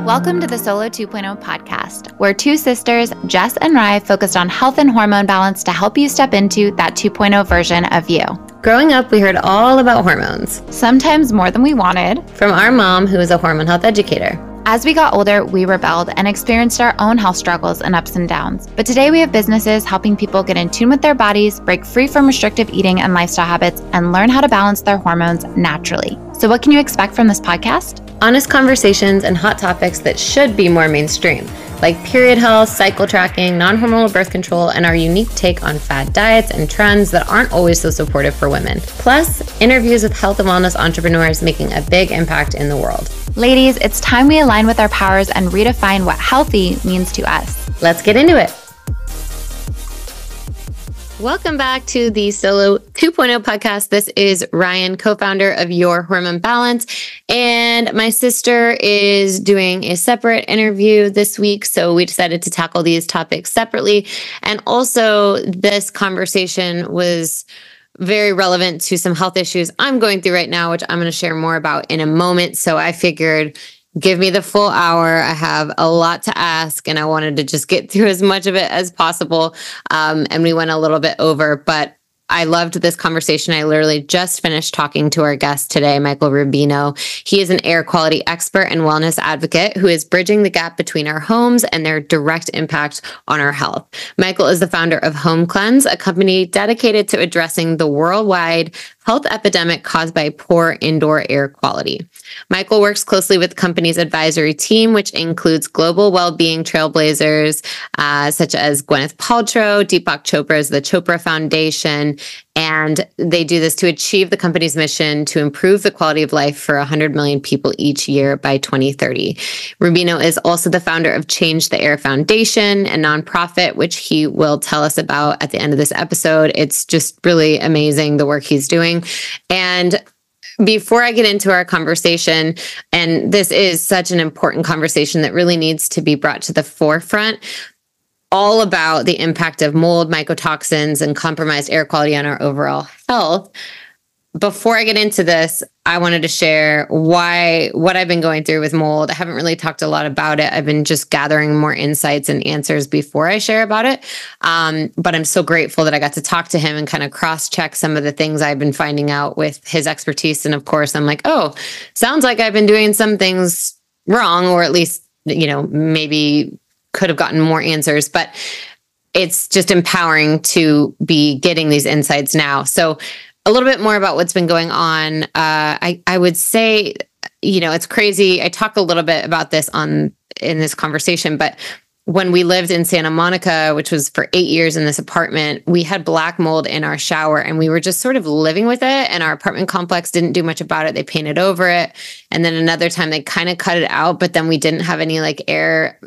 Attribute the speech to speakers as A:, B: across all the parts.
A: Welcome to the Solo 2.0 podcast, where two sisters, Jess and Rye, focused on health and hormone balance to help you step into that 2.0 version of you.
B: Growing up, we heard all about hormones.
A: Sometimes more than we wanted.
B: From our mom, who is a hormone health educator.
A: As we got older, we rebelled and experienced our own health struggles and ups and downs. But today we have businesses helping people get in tune with their bodies, break free from restrictive eating and lifestyle habits, and learn how to balance their hormones naturally. So what can you expect from this podcast?
B: Honest conversations and hot topics that should be more mainstream, like period health, cycle tracking, non-hormonal birth control, and our unique take on fad diets and trends that aren't always so supportive for women. Plus, interviews with health and wellness entrepreneurs making a big impact in the world.
A: Ladies, it's time we align with our powers and redefine what healthy means to us.
B: Let's get into it. Welcome back to the Solo 2.0 podcast. This is Ryan, co-founder of Your Hormone Balance, and my sister is doing a separate interview this week, so we decided to tackle these topics separately. And also, this conversation was very relevant to some health issues I'm going through right now, which I'm going to share more about in a moment. So I figured, give me the full hour. I have a lot to ask, and I wanted to just get through as much of it as possible. And we went a little bit over, but I loved this conversation. I literally just finished talking to our guest today, Michael Rubino. He is an air quality expert and wellness advocate who is bridging the gap between our homes and their direct impact on our health. Michael is the founder of Home Cleanse, a company dedicated to addressing the worldwide health epidemic caused by poor indoor air quality. Michael works closely with the company's advisory team, which includes global well-being trailblazers such as Gwyneth Paltrow, Deepak Chopra's The Chopra Foundation, and they do this to achieve the company's mission to improve the quality of life for 100 million people each year by 2030. Rubino is also the founder of Change the Air Foundation, a nonprofit, which he will tell us about at the end of this episode. It's just really amazing the work he's doing. And before I get into our conversation, and this is such an important conversation that really needs to be brought to the forefront, all about the impact of mold, mycotoxins, and compromised air quality on our overall health. Before I get into this, I wanted to share what I've been going through with mold. I haven't really talked a lot about it. I've been just gathering more insights and answers before I share about it. But I'm so grateful that I got to talk to him and kind of cross-check some of the things I've been finding out with his expertise. And of course, I'm like, oh, sounds like I've been doing some things wrong, or at least, maybe could have gotten more answers. But it's just empowering to be getting these insights now. So a little bit more about what's been going on. I would say, it's crazy. I talk a little bit about this in this conversation, but when we lived in Santa Monica, which was for 8 years in this apartment, we had black mold in our shower, and we were just sort of living with it. And our apartment complex didn't do much about it. They painted over it. And then another time they kind of cut it out, but then we didn't have any air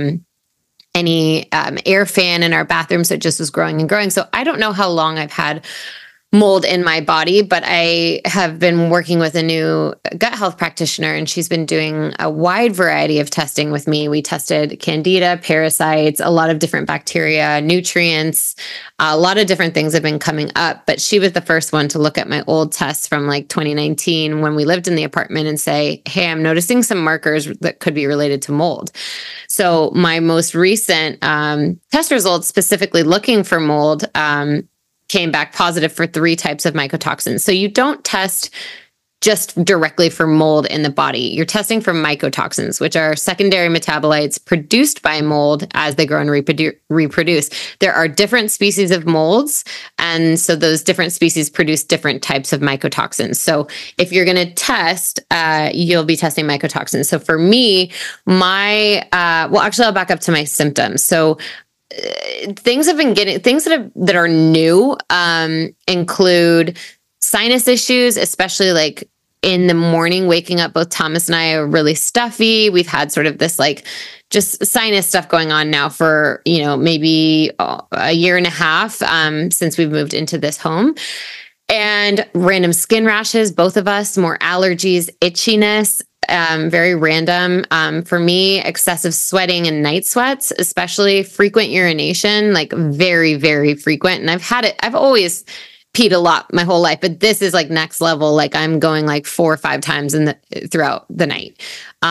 B: fan in our bathroom. So it just was growing and growing. So I don't know how long I've had mold in my body, but I have been working with a new gut health practitioner, and she's been doing a wide variety of testing with me. We tested candida, parasites, a lot of different bacteria, nutrients, a lot of different things have been coming up, but she was the first one to look at my old tests from 2019 when we lived in the apartment and say, hey, I'm noticing some markers that could be related to mold. So my most recent test results, specifically looking for mold, came back positive for 3 types of mycotoxins. So you don't test just directly for mold in the body. You're testing for mycotoxins, which are secondary metabolites produced by mold as they grow and reproduce. There are different species of molds, and so those different species produce different types of mycotoxins. So if you're going to test, you'll be testing mycotoxins. So for me, I'll back up to my symptoms. So things that are new include sinus issues, especially in the morning, waking up. Both Thomas and I are really stuffy. We've had sort of this just sinus stuff going on now for maybe a year and a half since we've moved into this home. And random skin rashes, both of us, more allergies, itchiness, very random. For me, excessive sweating and night sweats, especially frequent urination, very, very frequent. And I've always peed a lot my whole life, but this is like next level. Like I'm going like 4 or 5 times throughout the night.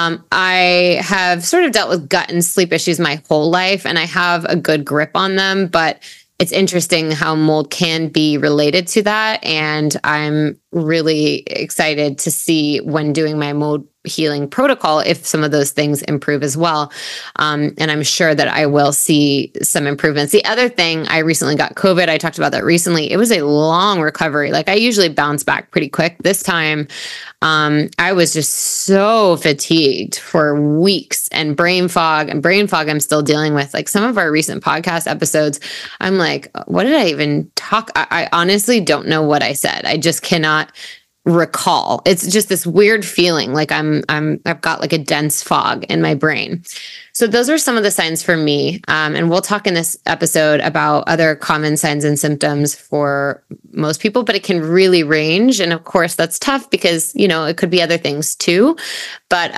B: I have sort of dealt with gut and sleep issues my whole life, and I have a good grip on them, but it's interesting how mold can be related to that. And I'm really excited to see when doing my mold healing protocol if some of those things improve as well. And I'm sure that I will see some improvements. The other thing, I recently got COVID. I talked about that recently. It was a long recovery. Like I usually bounce back pretty quick. This time, I was just so fatigued for weeks, and brain fog I'm still dealing with. Like some of our recent podcast episodes, I'm like, what did I even talk? I honestly don't know what I said. I just cannot recall. It's just this weird feeling like I've got like a dense fog in my brain. So those are some of the signs for me. And we'll talk in this episode about other common signs and symptoms for most people, but it can really range. And of course that's tough because, it could be other things too. But,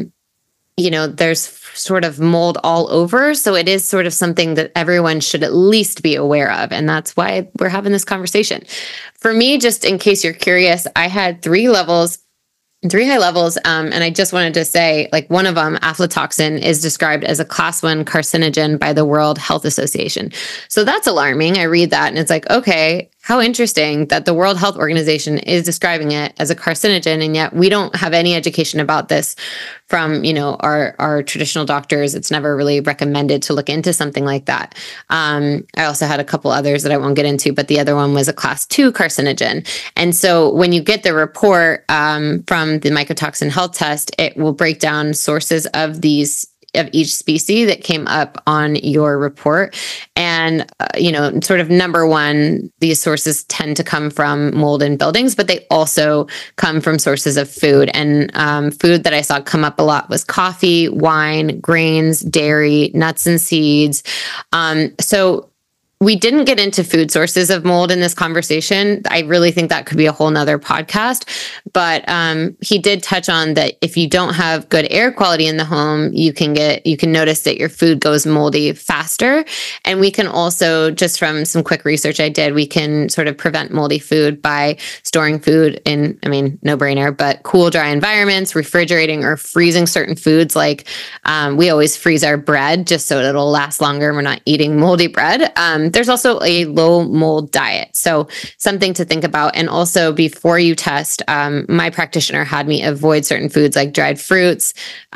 B: there's sort of mold all over. So it is sort of something that everyone should at least be aware of. And that's why we're having this conversation. For me, just in case you're curious, I had 3 high levels. And I just wanted to say, like, one of them, aflatoxin, is described as a class 1 carcinogen by the World Health Association. So that's alarming. I read that and it's like, okay, how interesting that the World Health Organization is describing it as a carcinogen. And yet we don't have any education about this from, our traditional doctors. It's never really recommended to look into something like that. I also had a couple others that I won't get into, but the other one was a class 2 carcinogen. And so when you get the report from the mycotoxin health test, it will break down sources of each species that came up on your report. And, sort of number one, these sources tend to come from mold in buildings, but they also come from sources of food. And food that I saw come up a lot was coffee, wine, grains, dairy, nuts and seeds. So we didn't get into food sources of mold in this conversation. I really think that could be a whole nother podcast. But he did touch on that if you don't have good air quality in the home, you can notice that your food goes moldy faster. And we can also, just from some quick research I did, we can sort of prevent moldy food by storing food in, no brainer, but cool, dry environments, refrigerating or freezing certain foods. Like we always freeze our bread just so it'll last longer and we're not eating moldy bread. There's also a low mold diet. So something to think about. And also before you test, my practitioner had me avoid certain foods like dried fruits,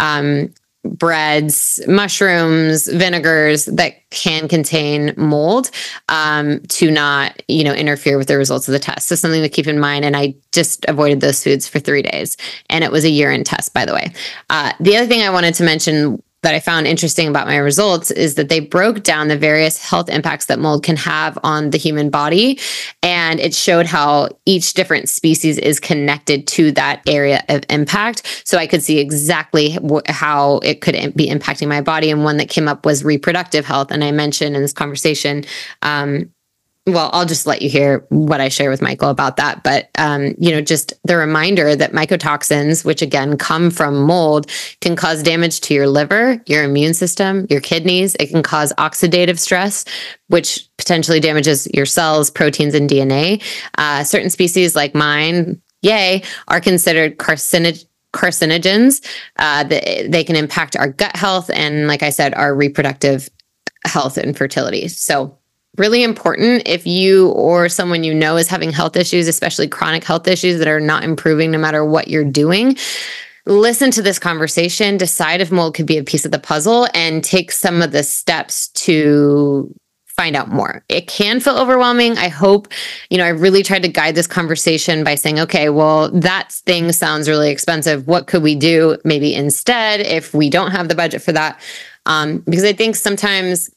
B: breads, mushrooms, vinegars that can contain mold to not, interfere with the results of the test. So something to keep in mind. And I just avoided those foods for 3 days. And it was a urine test, by the way. The other thing I wanted to mention that I found interesting about my results is that they broke down the various health impacts that mold can have on the human body. And it showed how each different species is connected to that area of impact. So I could see exactly how it could be impacting my body. And one that came up was reproductive health. And I mentioned in this conversation, well, I'll just let you hear what I share with Michael about that. But, just the reminder that mycotoxins, which again come from mold, can cause damage to your liver, your immune system, your kidneys. It can cause oxidative stress, which potentially damages your cells, proteins, and DNA. Certain species like mine, are considered carcinogens. They can impact our gut health and, like I said, our reproductive health and fertility. So really important if you or someone is having health issues, especially chronic health issues that are not improving no matter what you're doing. Listen to this conversation, decide if mold could be a piece of the puzzle, and take some of the steps to find out more. It can feel overwhelming. I hope, I really tried to guide this conversation by saying, okay, well, that thing sounds really expensive. What could we do maybe instead if we don't have the budget for that? Because I think sometimes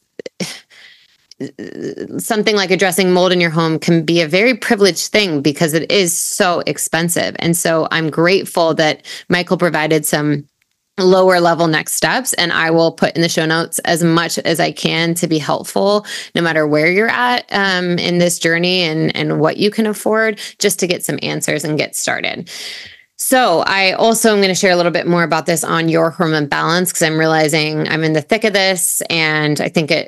B: something like addressing mold in your home can be a very privileged thing because it is so expensive. And so I'm grateful that Michael provided some lower level next steps, and I will put in the show notes as much as I can to be helpful, no matter where you're at in this journey and what you can afford, just to get some answers and get started. So I also am going to share a little bit more about this on Your Hormone Balance, because I'm realizing I'm in the thick of this, and I think it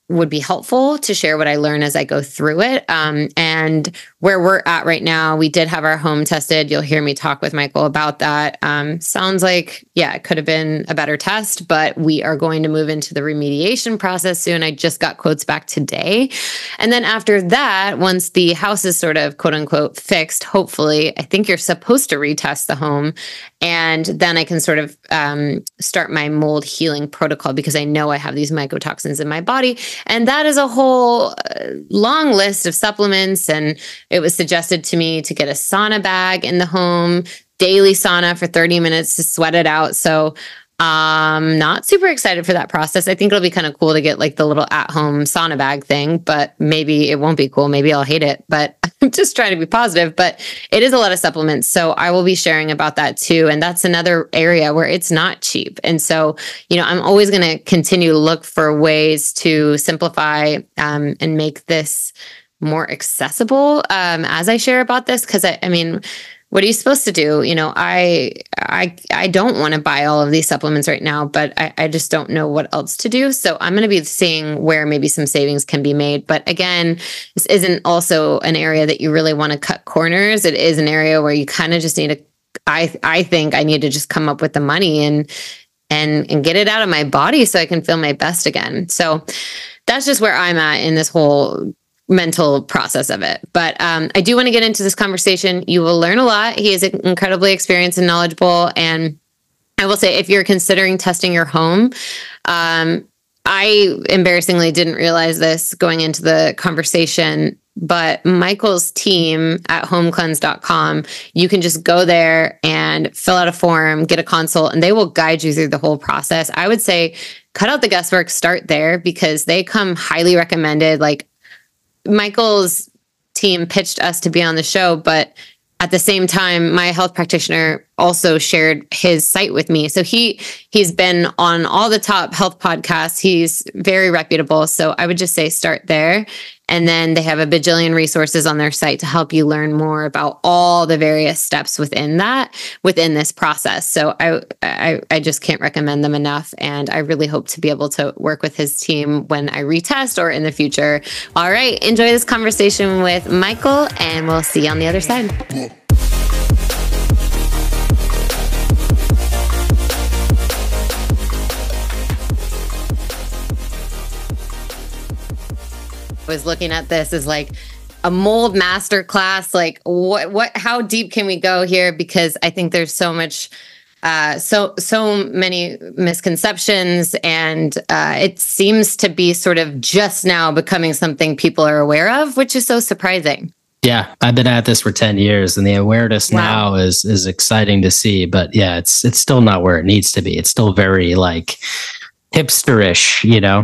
B: would be helpful to share what I learn as I go through it. And where we're at right now, we did have our home tested. You'll hear me talk with Michael about that. Sounds like, yeah, it could have been a better test, but we are going to move into the remediation process soon. I just got quotes back today. And then after that, once the house is sort of quote unquote fixed, hopefully, I think you're supposed to retest the home. And then I can sort of start my mold healing protocol because I know I have these mycotoxins in my body. And that is a whole long list of supplements. And it was suggested to me to get a sauna bag in the home, daily sauna for 30 minutes to sweat it out. So I'm not super excited for that process. I think it'll be kind of cool to get like the little at-home sauna bag thing, but maybe it won't be cool. Maybe I'll hate it, but I'm just trying to be positive. But it is a lot of supplements. So I will be sharing about that too. And that's another area where it's not cheap. And so, I'm always going to continue to look for ways to simplify and make this more accessible as I share about this. Because I mean, what are you supposed to do? I don't want to buy all of these supplements right now, but I just don't know what else to do. So I'm going to be seeing where maybe some savings can be made. But again, this isn't also an area that you really want to cut corners. It is an area where you kind of just need to, I think I need to just come up with the money and get it out of my body so I can feel my best again. So that's just where I'm at in this whole mental process of it. But I do want to get into this conversation. You will learn a lot. He is incredibly experienced and knowledgeable. And I will say, if you're considering testing your home, I embarrassingly didn't realize this going into the conversation, but Michael's team at homecleanse.com, you can just go there and fill out a form, get a consult, and they will guide you through the whole process. I would say cut out the guesswork, start there, because they come highly recommended. Like, Michael's team pitched us to be on the show, but at the same time, my health practitioner also shared his site with me. So he's been on all the top health podcasts. He's very reputable. So I would just say start there. And then they have a bajillion resources on their site to help you learn more about all the various steps within this process. So I just can't recommend them enough. And I really hope to be able to work with his team when I retest or in the future. All right. Enjoy this conversation with Michael, and we'll see you on the other side. Was looking at this as like a mold master class. Like how deep can we go here? Because I think there's so much, so many misconceptions, and it seems to be sort of just now becoming something people are aware of, which is so surprising.
C: Yeah, I've been at this for 10 years, and the awareness now is exciting to see. But yeah, it's still not where it needs to be. It's still very like hipsterish,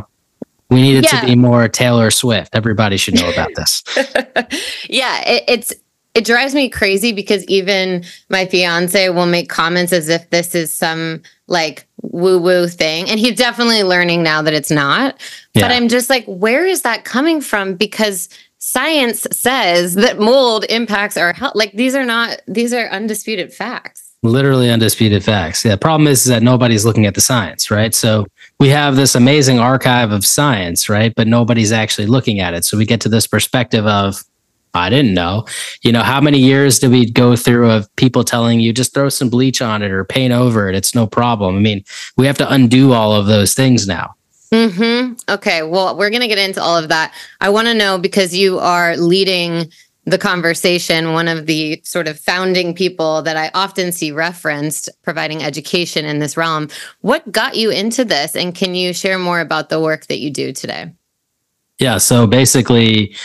C: We need it to be more Taylor Swift. Everybody should know about this.
B: Yeah, it drives me crazy because even my fiance will make comments as if this is some like woo-woo thing. And he's definitely learning now that it's not. Yeah. But I'm just like, where is that coming from? Because science says that mold impacts our health. Like these are undisputed facts.
C: Literally undisputed facts. Yeah, the problem is that nobody's looking at the science, right? So we have this amazing archive of science, right? But nobody's actually looking at it. So we get to this perspective of, I didn't know. How many years did we go through of people telling you just throw some bleach on it or paint over it? It's no problem. I mean, we have to undo all of those things now.
B: Okay, well, we're going to get into all of that. I want to know, because you are leading the conversation, one of the sort of founding people that I often see referenced providing education in this realm. What got you into this? And can you share more about the work that you do today?
C: Yeah. So basically,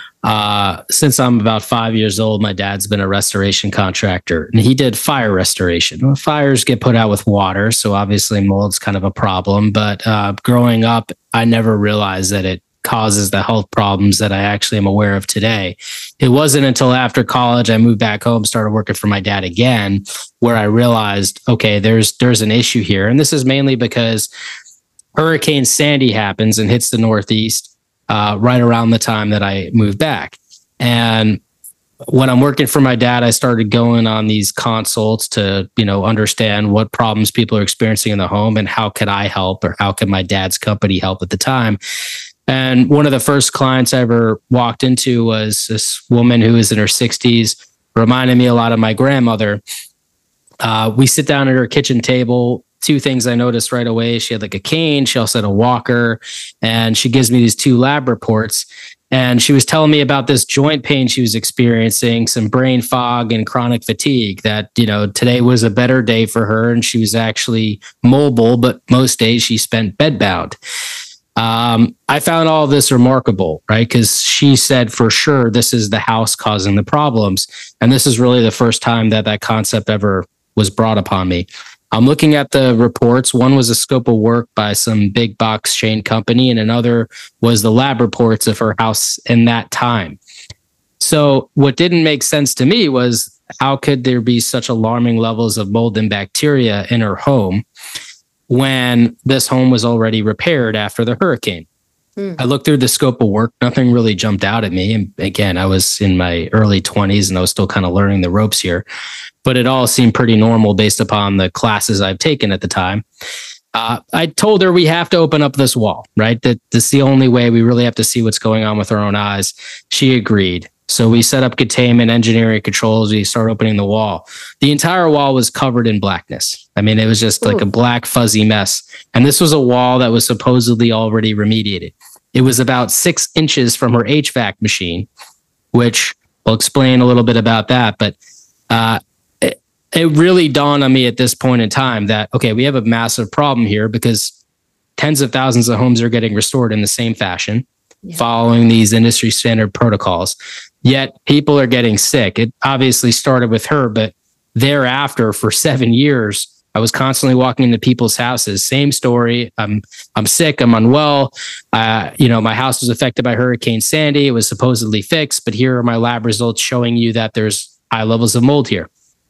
C: since I'm about 5 years old, my dad's been a restoration contractor, and he did fire restoration. Well, fires get put out with water, so obviously mold's kind of a problem. But growing up, I never realized that it causes the health problems that I actually am aware of today. It wasn't until after college I moved back home, started working for my dad again, where I realized, okay, there's an issue here. And this is mainly because Hurricane Sandy happens and hits the Northeast right around the time that I moved back. And when I'm working for my dad, I started going on these consults to, understand what problems people are experiencing in the home and how could I help, or how could my dad's company help at the time. And one of the first clients I ever walked into was this woman who was in her 60s, reminded me a lot of my grandmother. We sit down at her kitchen table. Two things I noticed right away. She had like a cane. She also had a walker, and she gives me these 2 lab reports. And she was telling me about this joint pain she was experiencing, some brain fog and chronic fatigue, that, today was a better day for her. And she was actually mobile, but most days she spent bedbound. I found all this remarkable, right? Because she said for sure this is the house causing the problems. And this is really the first time that concept ever was brought upon me. I'm looking at the reports. One was a scope of work by some big box chain company, and another was the lab reports of her house in that time. So what didn't make sense to me was, how could there be such alarming levels of mold and bacteria in her home when this home was already repaired after the hurricane? I looked through the scope of work. Nothing really jumped out at me. And again, I was in my early 20s and I was still kind of learning the ropes here, but it all seemed pretty normal based upon the classes I've taken at the time. I told her we have to open up this wall, right? That's the only way. We really have to see what's going on with our own eyes. She agreed. So we set up containment, engineering controls. We started opening the wall. The entire wall was covered in blackness. I mean, it was just like a black fuzzy mess. And this was a wall that was supposedly already remediated. It was about 6 inches from her HVAC machine, which we'll explain a little bit about that. But it really dawned on me at this point in time that, okay, we have a massive problem here, because tens of thousands of homes are getting restored in the same fashion, following these industry standard protocols. Yet people are getting sick. It obviously started with her, but thereafter, for 7 years, I was constantly walking into people's houses. Same story. I'm sick. I'm unwell. My house was affected by Hurricane Sandy. It was supposedly fixed, but here are my lab results showing you that there's high levels of mold here.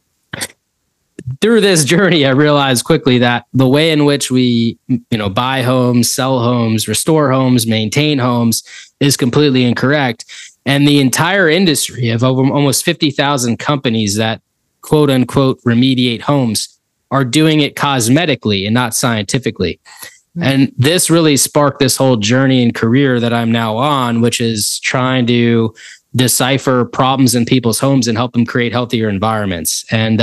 C: Through this journey, I realized quickly that the way in which we, buy homes, sell homes, restore homes, maintain homes is completely incorrect. And the entire industry of almost 50,000 companies that quote unquote remediate homes are doing it cosmetically and not scientifically. And this really sparked this whole journey and career that I'm now on, which is trying to decipher problems in people's homes and help them create healthier environments. And,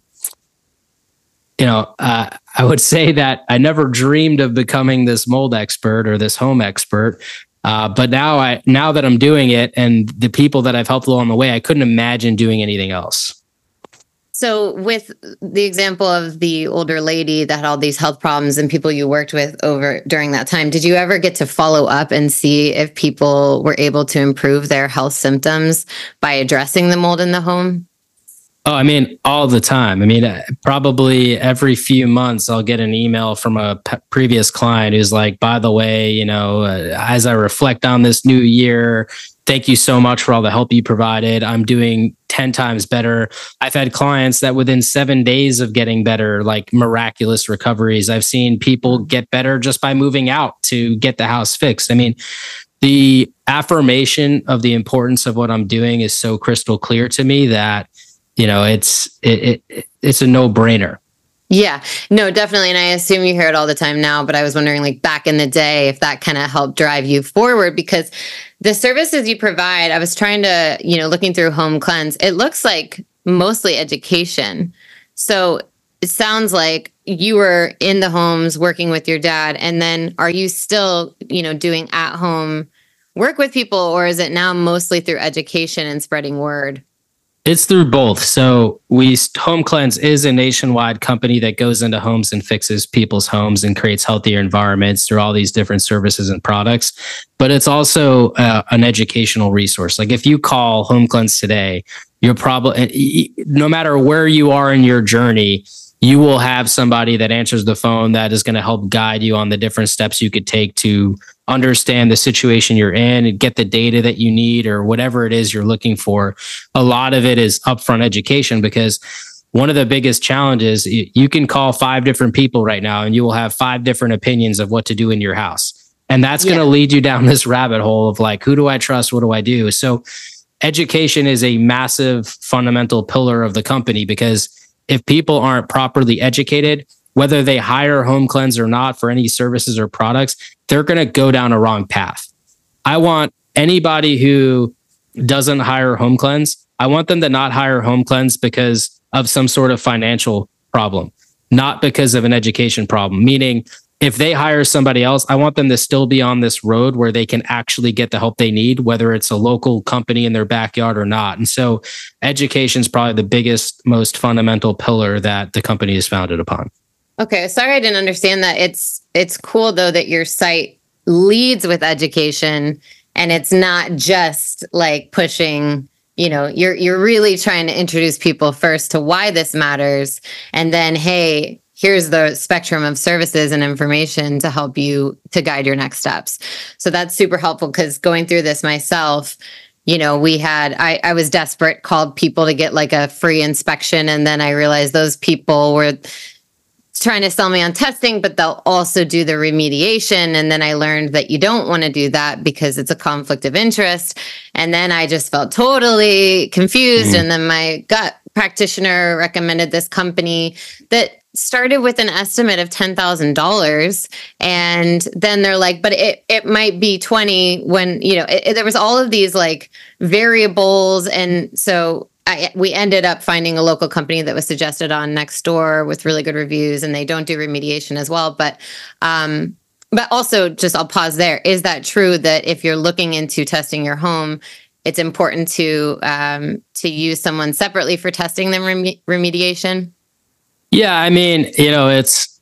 C: I would say that I never dreamed of becoming this mold expert or this home expert. But now that I'm doing it, and the people that I've helped along the way, I couldn't imagine doing anything else.
B: So with the example of the older lady that had all these health problems and people you worked with over during that time, did you ever get to follow up and see if people were able to improve their health symptoms by addressing the mold in the home?
C: Oh, I mean, all the time. I mean, probably every few months, I'll get an email from a previous client who's like, by the way, as I reflect on this new year, thank you so much for all the help you provided. I'm doing 10 times better. I've had clients that within 7 days of getting better, like miraculous recoveries. I've seen people get better just by moving out to get the house fixed. I mean, the affirmation of the importance of what I'm doing is so crystal clear to me that, it's a no-brainer.
B: Yeah, no, definitely. And I assume you hear it all the time now, but I was wondering, like, back in the day, if that kind of helped drive you forward, because the services you provide, I was trying to, looking through Home Cleanse, it looks like mostly education. So it sounds like you were in the homes working with your dad. And then are you still, doing at-home work with people, or is it now mostly through education and spreading word?
C: It's through both. So Home Cleanse is a nationwide company that goes into homes and fixes people's homes and creates healthier environments through all these different services and products. But it's also an educational resource. Like if you call Home Cleanse today, you're probably, no matter where you are in your journey, you will have somebody that answers the phone that is going to help guide you on the different steps you could take to understand the situation you're in and get the data that you need or whatever it is you're looking for. A lot of it is upfront education, because one of the biggest challenges, you can call 5 different people right now and you will have 5 different opinions of what to do in your house. And that's going to lead you down this rabbit hole of like, who do I trust? What do I do? So education is a massive fundamental pillar of the company, because if people aren't properly educated, whether they hire Home Cleanse or not for any services or products, they're going to go down a wrong path. I want anybody who doesn't hire Home Cleanse, I want them to not hire Home Cleanse because of some sort of financial problem, not because of an education problem. Meaning, if they hire somebody else, I want them to still be on this road where they can actually get the help they need, whether it's a local company in their backyard or not. And so education is probably the biggest, most fundamental pillar that the company is founded upon.
B: Okay. Sorry, I didn't understand that. It's cool though that your site leads with education and it's not just like pushing, you're really trying to introduce people first to why this matters. And then, hey, here's the spectrum of services and information to help you to guide your next steps. So that's super helpful because going through this myself, I was desperate, called people to get like a free inspection. And then I realized those people were trying to sell me on testing, but they'll also do the remediation. And then I learned that you don't want to do that because it's a conflict of interest. And then I just felt totally confused. And then my gut practitioner recommended this company that started with an estimate of $10,000. And then they're like, but it might be 20 when, there was all of these like variables. And so we ended up finding a local company that was suggested on Nextdoor with really good reviews, and they don't do remediation as well. But also just, I'll pause there. Is that true that if you're looking into testing your home, it's important to use someone separately for testing them remediation?
C: Yeah, I mean, it's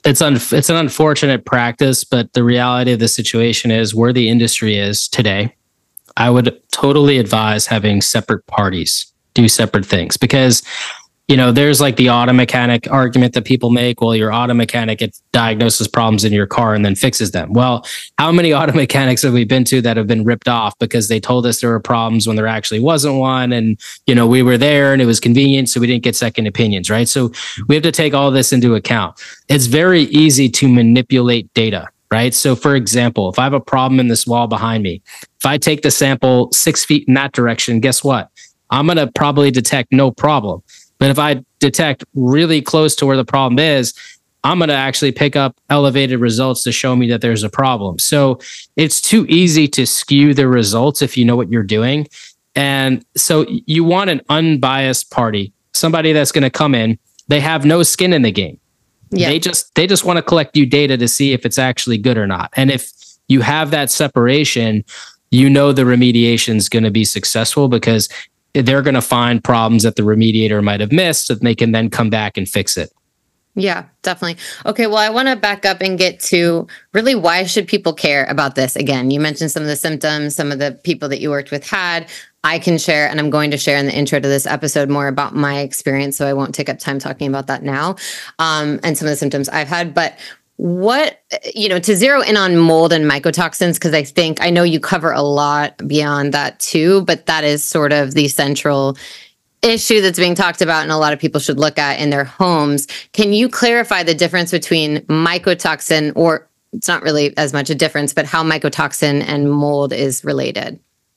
C: an unfortunate practice, but the reality of the situation is where the industry is today. I would totally advise having separate parties do separate things because, there's like the auto mechanic argument that people make. Well, your auto mechanic diagnoses problems in your car and then fixes them. Well, how many auto mechanics have we been to that have been ripped off because they told us there were problems when there actually wasn't one? And, we were there and it was convenient, so we didn't get second opinions, right? So we have to take all this into account. It's very easy to manipulate data, right? So for example, if I have a problem in this wall behind me, if I take the sample 6 feet in that direction, guess what? I'm going to probably detect no problem. But if I detect really close to where the problem is, I'm going to actually pick up elevated results to show me that there's a problem. So it's too easy to skew the results if you know what you're doing. And so you want an unbiased party, somebody that's going to come in. They have no skin in the game. Yeah. They just want to collect you data to see if it's actually good or not. And if you have that separation, the remediation is going to be successful because they're going to find problems that the remediator might have missed, so that they can then come back and fix it.
B: Yeah, definitely. Okay, well, I want to back up and get to really why should people care about this? Again, you mentioned some of the symptoms, some of the people that you worked with had. I can share, and I'm going to share in the intro to this episode more about my experience, so I won't take up time talking about that now, and some of the symptoms I've had. But what, to zero in on mold and mycotoxins, because I know you cover a lot beyond that too, but that is sort of the central issue that's being talked about and a lot of people should look at in their homes. Can you clarify the difference between mycotoxin, or it's not really as much a difference, but how mycotoxin and mold is related?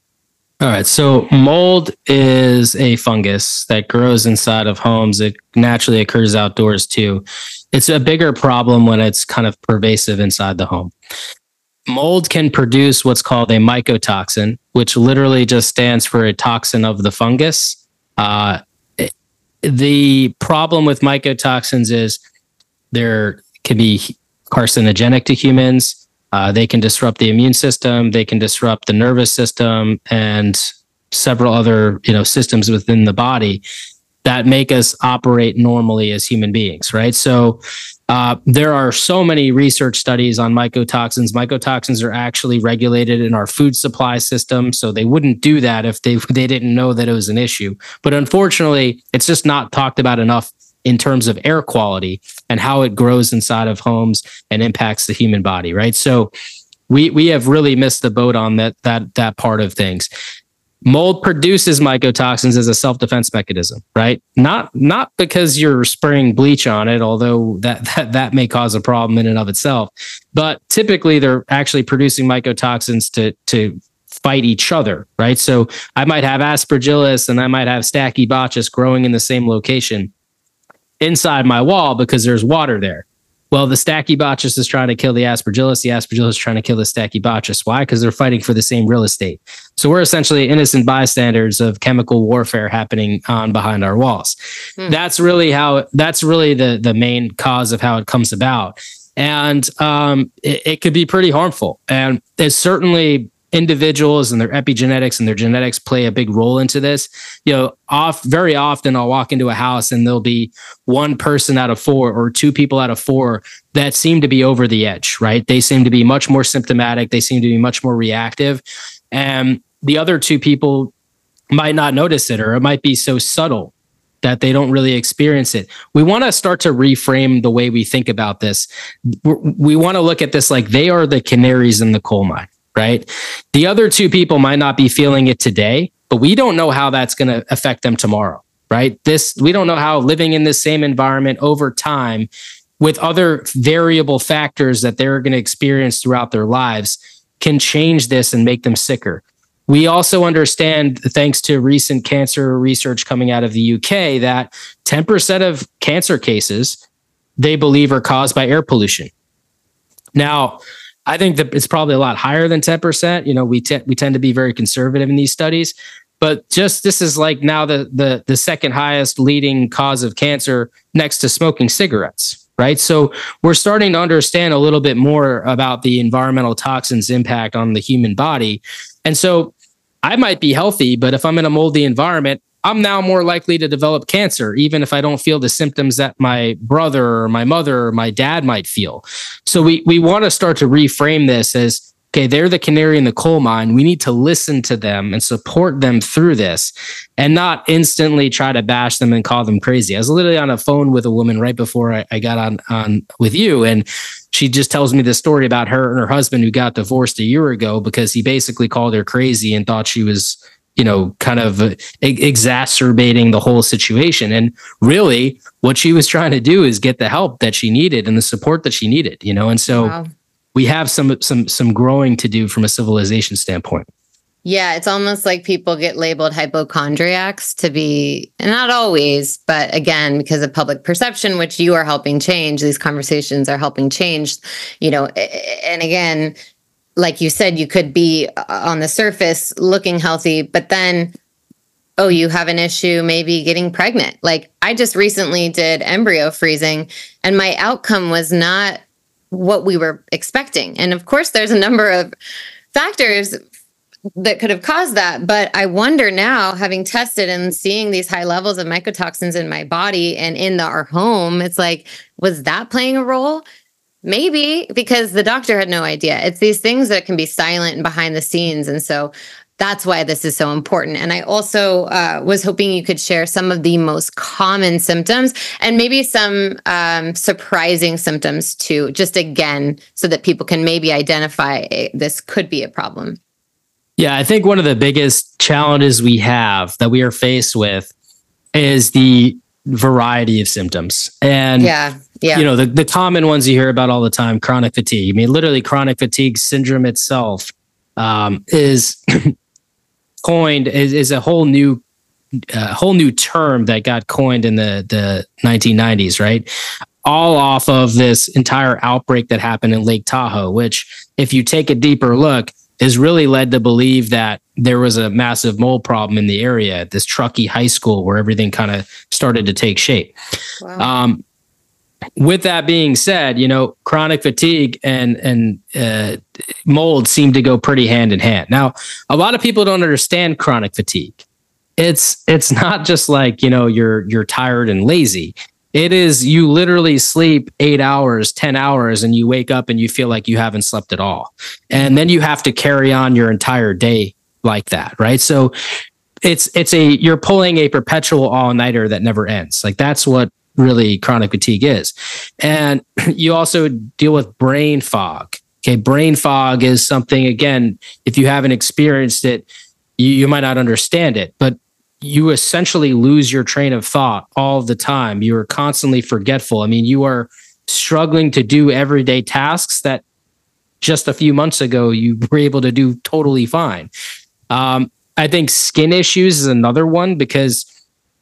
C: All right. So mold is a fungus that grows inside of homes. It naturally occurs outdoors too. It's a bigger problem when it's kind of pervasive inside the home. Mold can produce what's called a mycotoxin, which literally just stands for a toxin of the fungus. The problem with mycotoxins is they can be carcinogenic to humans. They can disrupt the immune system. They can disrupt the nervous system and several other, systems within the body that make us operate normally as human beings, right? So there are so many research studies on mycotoxins. Mycotoxins are actually regulated in our food supply system, so they wouldn't do that if they didn't know that it was an issue. But unfortunately, it's just not talked about enough in terms of air quality and how it grows inside of homes and impacts the human body, right? So we have really missed the boat on that part of things. Mold produces mycotoxins as a self-defense mechanism, right? Not because you're spraying bleach on it, although that may cause a problem in and of itself. But typically, they're actually producing mycotoxins to fight each other, right? So I might have Aspergillus and I might have Stachybotrys growing in the same location inside my wall because there's water there. Well, the Stachybotrys is trying to kill the Aspergillus. The Aspergillus is trying to kill the Stachybotrys. Why? Because they're fighting for the same real estate. So we're essentially innocent bystanders of chemical warfare happening on behind our walls. That's really the main cause of how it comes about. And it could be pretty harmful. And there's certainly individuals and their epigenetics and their genetics play a big role into this. Very often I'll walk into a house and there'll be one person out of 4 or 2 people out of 4 that seem to be over the edge, right? They seem to be much more symptomatic. They seem to be much more reactive. And the other 2 people might not notice it, or it might be so subtle that they don't really experience it. We want to start to reframe the way we think about this. We want to look at this like they are the canaries in the coal mine. Right? The other 2 people might not be feeling it today, but we don't know how that's going to affect them tomorrow, right? We don't know how living in this same environment over time with other variable factors that they're going to experience throughout their lives can change this and make them sicker. We also understand, thanks to recent cancer research coming out of the UK, that 10% of cancer cases they believe are caused by air pollution. Now, I think that it's probably a lot higher than 10%. We tend to be very conservative in these studies, but just this is like now the second highest leading cause of cancer next to smoking cigarettes, right? So we're starting to understand a little bit more about the environmental toxins' impact on the human body. And so I might be healthy, but if I'm in a moldy environment, I'm now more likely to develop cancer, even if I don't feel the symptoms that my brother or my mother or my dad might feel. So we want to start to reframe this as, okay, they're the canary in the coal mine. We need to listen to them and support them through this and not instantly try to bash them and call them crazy. I was literally on a phone with a woman right before I got on with you, and she just tells me this story about her and her husband who got divorced a year ago because he basically called her crazy and thought she was kind of exacerbating the whole situation. And really what she was trying to do is get the help that she needed and the support that she needed, and so wow. We have some growing to do from a civilization standpoint.
B: Yeah, it's almost like people get labeled hypochondriacs to be, and not always, but again, because of public perception, which you are helping change, these conversations are helping change, and again, like you said, you could be on the surface looking healthy, but then, you have an issue maybe getting pregnant. Like I just recently did embryo freezing and my outcome was not what we were expecting. And of course, there's a number of factors that could have caused that. But I wonder now, having tested and seeing these high levels of mycotoxins in my body and in our home, it's like, was that playing a role? Maybe, because the doctor had no idea. It's these things that can be silent and behind the scenes. And so that's why this is so important. And I also was hoping you could share some of the most common symptoms and maybe some surprising symptoms too, just again, so that people can maybe identify this could be a problem.
C: Yeah, I think one of the biggest challenges we are faced with is the variety of symptoms. And
B: yeah.
C: The common ones you hear about all the time, chronic fatigue. I mean, literally chronic fatigue syndrome itself is coined is a whole new term that got coined in the 1990s, right? All off of this entire outbreak that happened in Lake Tahoe, which if you take a deeper look, is really led to believe that there was a massive mold problem in the area at this Truckee High School where everything kind of started to take shape. Wow. With that being said, chronic fatigue and mold seem to go pretty hand in hand. Now, a lot of people don't understand chronic fatigue. It's not just like, you're tired and lazy. It is you literally sleep 8 hours, 10 hours, and you wake up and you feel like you haven't slept at all. And then you have to carry on your entire day like that, right? So you're pulling a perpetual all-nighter that never ends. Like that's what really chronic fatigue is. And you also deal with brain fog. Okay, brain fog is something, again, if you haven't experienced it, you might not understand it, but you essentially lose your train of thought all the time. You are constantly forgetful. I mean, you are struggling to do everyday tasks that just a few months ago you were able to do totally fine. I think skin issues is another one because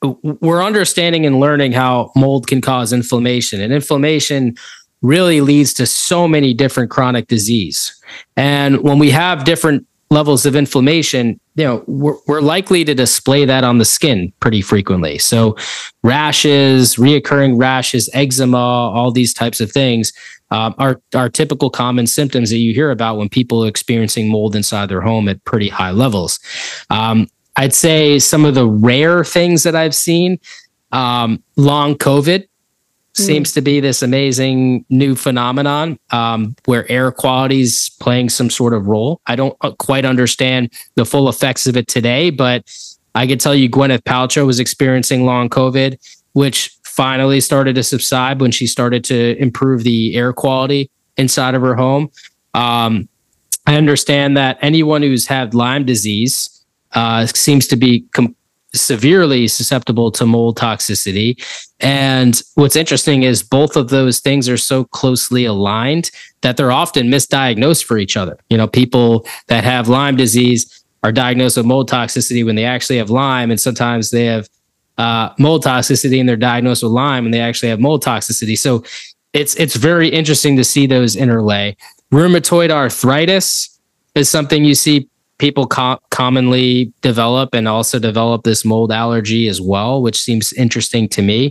C: we're understanding and learning how mold can cause inflammation, and inflammation really leads to so many different chronic disease. And when we have different levels of inflammation, we're likely to display that on the skin pretty frequently. So rashes, reoccurring rashes, eczema, all these types of things are typical common symptoms that you hear about when people are experiencing mold inside their home at pretty high levels. I'd say some of the rare things that I've seen, long COVID seems to be this amazing new phenomenon where air quality is playing some sort of role. I don't quite understand the full effects of it today, but I could tell you Gwyneth Paltrow was experiencing long COVID, which finally started to subside when she started to improve the air quality inside of her home. I understand that anyone who's had Lyme disease seems to be severely susceptible to mold toxicity. And what's interesting is both of those things are so closely aligned that they're often misdiagnosed for each other. People that have Lyme disease are diagnosed with mold toxicity when they actually have Lyme, and sometimes they have mold toxicity and they're diagnosed with Lyme and they actually have mold toxicity. So it's very interesting to see those interlay. Rheumatoid arthritis is something you see people commonly develop, and also develop this mold allergy as well, which seems interesting to me.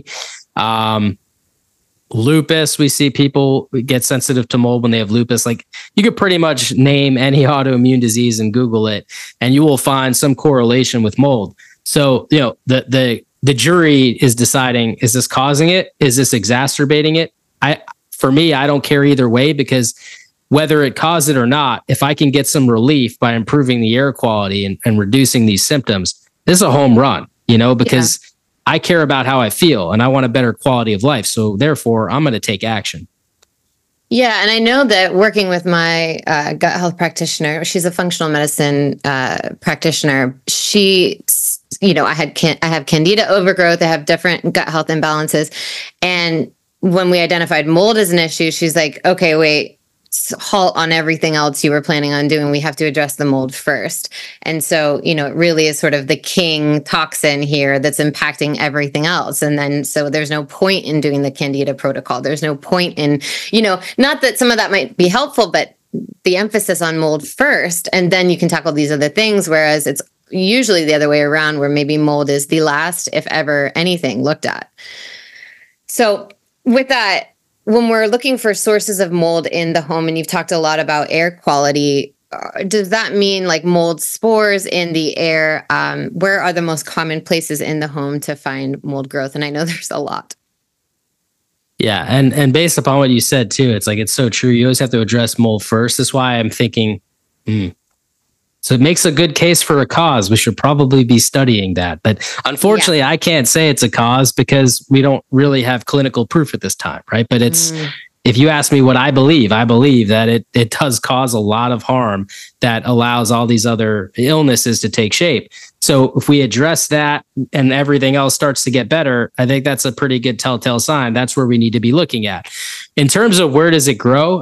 C: Lupus, we see people get sensitive to mold when they have lupus. Like, you could pretty much name any autoimmune disease and Google it, and you will find some correlation with mold. So, the jury is deciding, is this causing it? Is this exacerbating it? For me, I don't care either way, because whether it caused it or not, if I can get some relief by improving the air quality and reducing these symptoms, this is a home run, because I care about how I feel and I want a better quality of life. So therefore, I'm going to take action.
B: Yeah. And I know that working with my gut health practitioner, she's a functional medicine practitioner. I have candida overgrowth. I have different gut health imbalances. And when we identified mold as an issue, she's like, okay, wait, halt on everything else you were planning on doing. We have to address the mold first. And so, it really is sort of the king toxin here that's impacting everything else. And then, so there's no point in doing the Candida protocol. There's no point in, not that some of that might be helpful, but the emphasis on mold first, and then you can tackle these other things. Whereas it's usually the other way around, where maybe mold is the last, if ever anything, looked at. So with that, when we're looking for sources of mold in the home, and you've talked a lot about air quality, does that mean like mold spores in the air? Where are the most common places in the home to find mold growth? And I know there's a lot.
C: Yeah. And based upon what you said too, it's so true. You always have to address mold first. That's why I'm thinking, so it makes a good case for a cause. We should probably be studying that. But unfortunately, I can't say it's a cause because we don't really have clinical proof at this time, right? But if you ask me what I believe that it does cause a lot of harm that allows all these other illnesses to take shape. So if we address that and everything else starts to get better, I think that's a pretty good telltale sign. That's where we need to be looking at. In terms of where does it grow?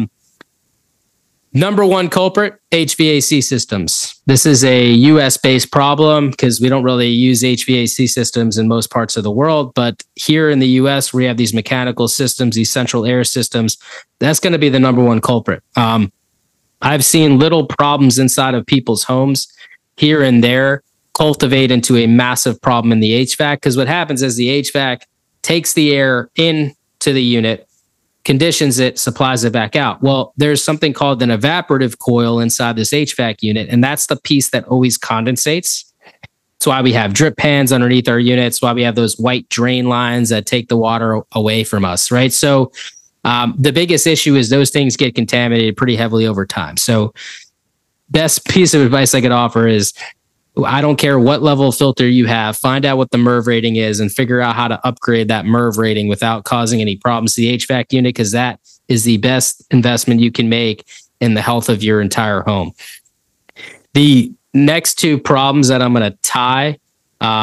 C: Number one culprit, HVAC systems. This is a US-based problem because we don't really use HVAC systems in most parts of the world. But here in the US, we have these mechanical systems, these central air systems. That's going to be the number one culprit. I've seen little problems inside of people's homes here and there cultivate into a massive problem in the HVAC, because what happens is the HVAC takes the air into the unit, conditions it, supplies it back out. Well, there's something called an evaporative coil inside this HVAC unit, and that's the piece that always condensates. That's why we have drip pans underneath our units, why we have those white drain lines that take the water away from us, right? So the biggest issue is those things get contaminated pretty heavily over time. So best piece of advice I could offer is, I don't care what level of filter you have, find out what the MERV rating is and figure out how to upgrade that MERV rating without causing any problems to the HVAC unit, because that is the best investment you can make in the health of your entire home. The next two problems that I'm going to tie.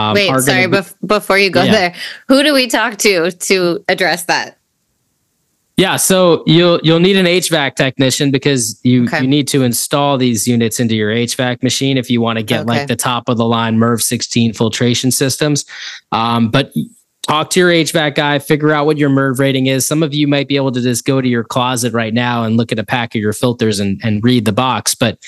B: Before you go there, who do we talk to address that?
C: Yeah, so you'll need an HVAC technician because you need to install these units into your HVAC machine if you want to get like the top of the line MERV 16 filtration systems. But talk to your HVAC guy, figure out what your MERV rating is. Some of you might be able to just go to your closet right now and look at a pack of your filters and read the box. But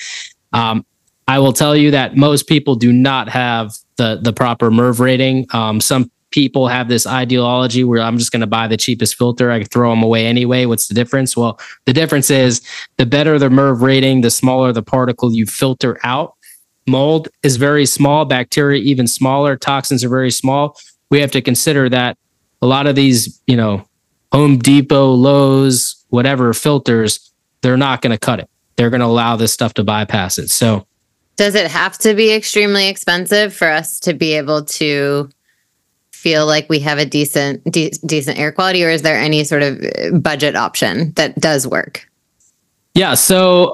C: I will tell you that most people do not have the proper MERV rating. Some people have this ideology where I'm just going to buy the cheapest filter. I can throw them away anyway. What's the difference? Well, the difference is the better the MERV rating, the smaller the particle you filter out. Mold is very small, bacteria even smaller, toxins are very small. We have to consider that a lot of these, Home Depot, Lowe's, whatever filters, they're not going to cut it. They're going to allow this stuff to bypass it. So
B: does it have to be extremely expensive for us to be able to feel like we have a decent air quality, or is there any sort of budget option that does work?
C: Yeah. So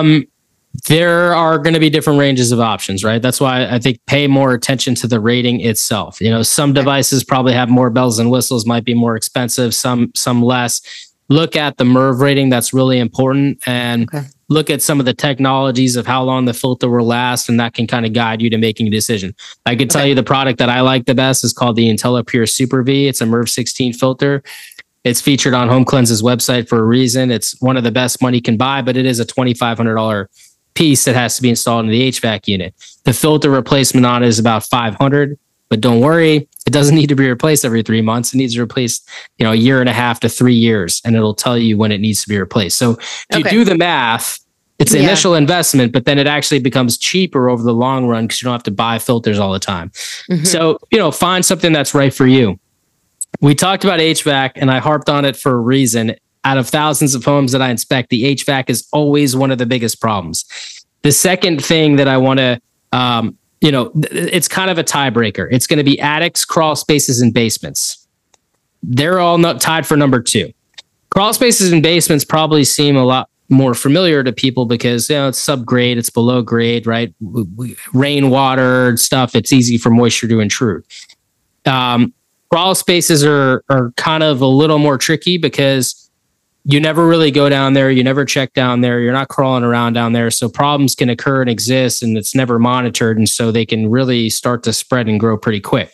C: there are going to be different ranges of options, right? That's why I think pay more attention to the rating itself. Some devices probably have more bells and whistles, might be more expensive, some less. Look at the MERV rating. That's really important. And look at some of the technologies of how long the filter will last, and that can kind of guide you to making a decision. I could tell you the product that I like the best is called the IntelliPure Super V. It's a MERV 16 filter. It's featured on Home Cleanse's website for a reason. It's one of the best money can buy, but it is a $2,500 piece that has to be installed in the HVAC unit. The filter replacement on it is about $500, but don't worry, it doesn't need to be replaced every 3 months. It needs to be replaced, a year and a half to 3 years, and it'll tell you when it needs to be replaced. So if you do the math, it's the initial investment, but then it actually becomes cheaper over the long run because you don't have to buy filters all the time. So, find something that's right for you. We talked about HVAC, and I harped on it for a reason. Out of thousands of homes that I inspect, the HVAC is always one of the biggest problems. The second thing that I want to, it's kind of a tiebreaker. It's going to be attics, crawl spaces, and basements. They're all not tied for number 2. Crawl spaces and basements probably seem a lot more familiar to people because it's subgrade, it's below grade, right? Rainwater stuff, it's easy for moisture to intrude. Crawl spaces are kind of a little more tricky because you never really go down there, you never check down there, you're not crawling around down there, so problems can occur and exist, and it's never monitored, and so they can really start to spread and grow pretty quick.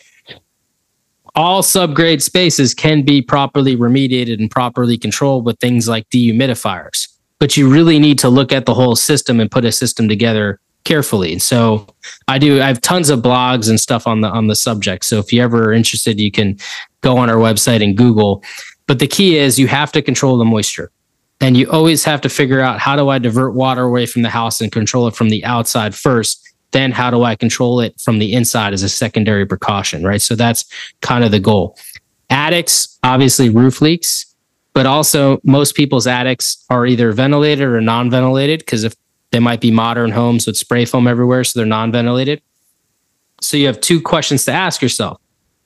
C: All subgrade spaces can be properly remediated and properly controlled with things like dehumidifiers. But you really need to look at the whole system and put a system together carefully. And so I have tons of blogs and stuff on the subject. So if you're ever interested, you can go on our website and Google. But the key is you have to control the moisture. And you always have to figure out, how do I divert water away from the house and control it from the outside first? Then how do I control it from the inside as a secondary precaution, right? So that's kind of the goal. Attics, obviously roof leaks. But also, most people's attics are either ventilated or non-ventilated because if they might be modern homes with spray foam everywhere, so they're non-ventilated. So you have 2 questions to ask yourself.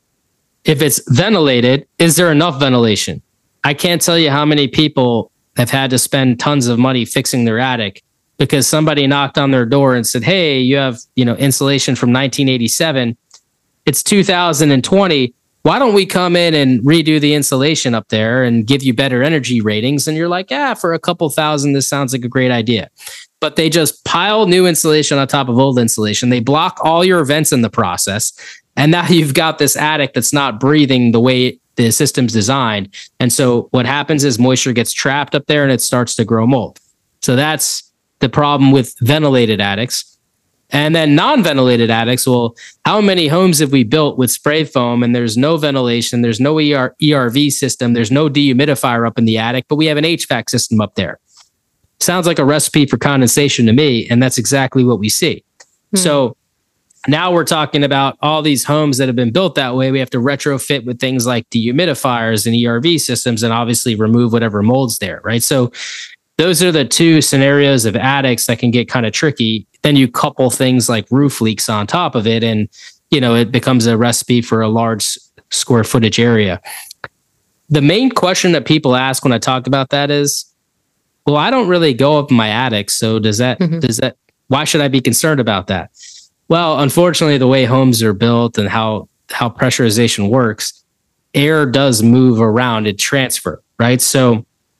C: If it's ventilated, is there enough ventilation? I can't tell you how many people have had to spend tons of money fixing their attic because somebody knocked on their door and said, hey, you have insulation from 1987. It's 2020. Why don't we come in and redo the insulation up there and give you better energy ratings? And you're like, for a couple thousand, this sounds like a great idea. But they just pile new insulation on top of old insulation. They block all your vents in the process. And now you've got this attic that's not breathing the way the system's designed. And so what happens is moisture gets trapped up there and it starts to grow mold. So that's the problem with ventilated attics. And then non-ventilated attics, well, how many homes have we built with spray foam and there's no ventilation, there's no ERV system, there's no dehumidifier up in the attic, but we have an HVAC system up there? Sounds like a recipe for condensation to me, and that's exactly what we see. So now we're talking about all these homes that have been built that way. We have to retrofit with things like dehumidifiers and ERV systems and obviously remove whatever mold's there, right? So those are the 2 scenarios of attics that can get kind of tricky. Then you couple things like roof leaks on top of it, and it becomes a recipe for a large square footage area. The main question that people ask when I talk about that is, well, I don't really go up in my attic, so why should I be concerned about that? Well, unfortunately, the way homes are built and how pressurization works, air does move around, it transfer, right? So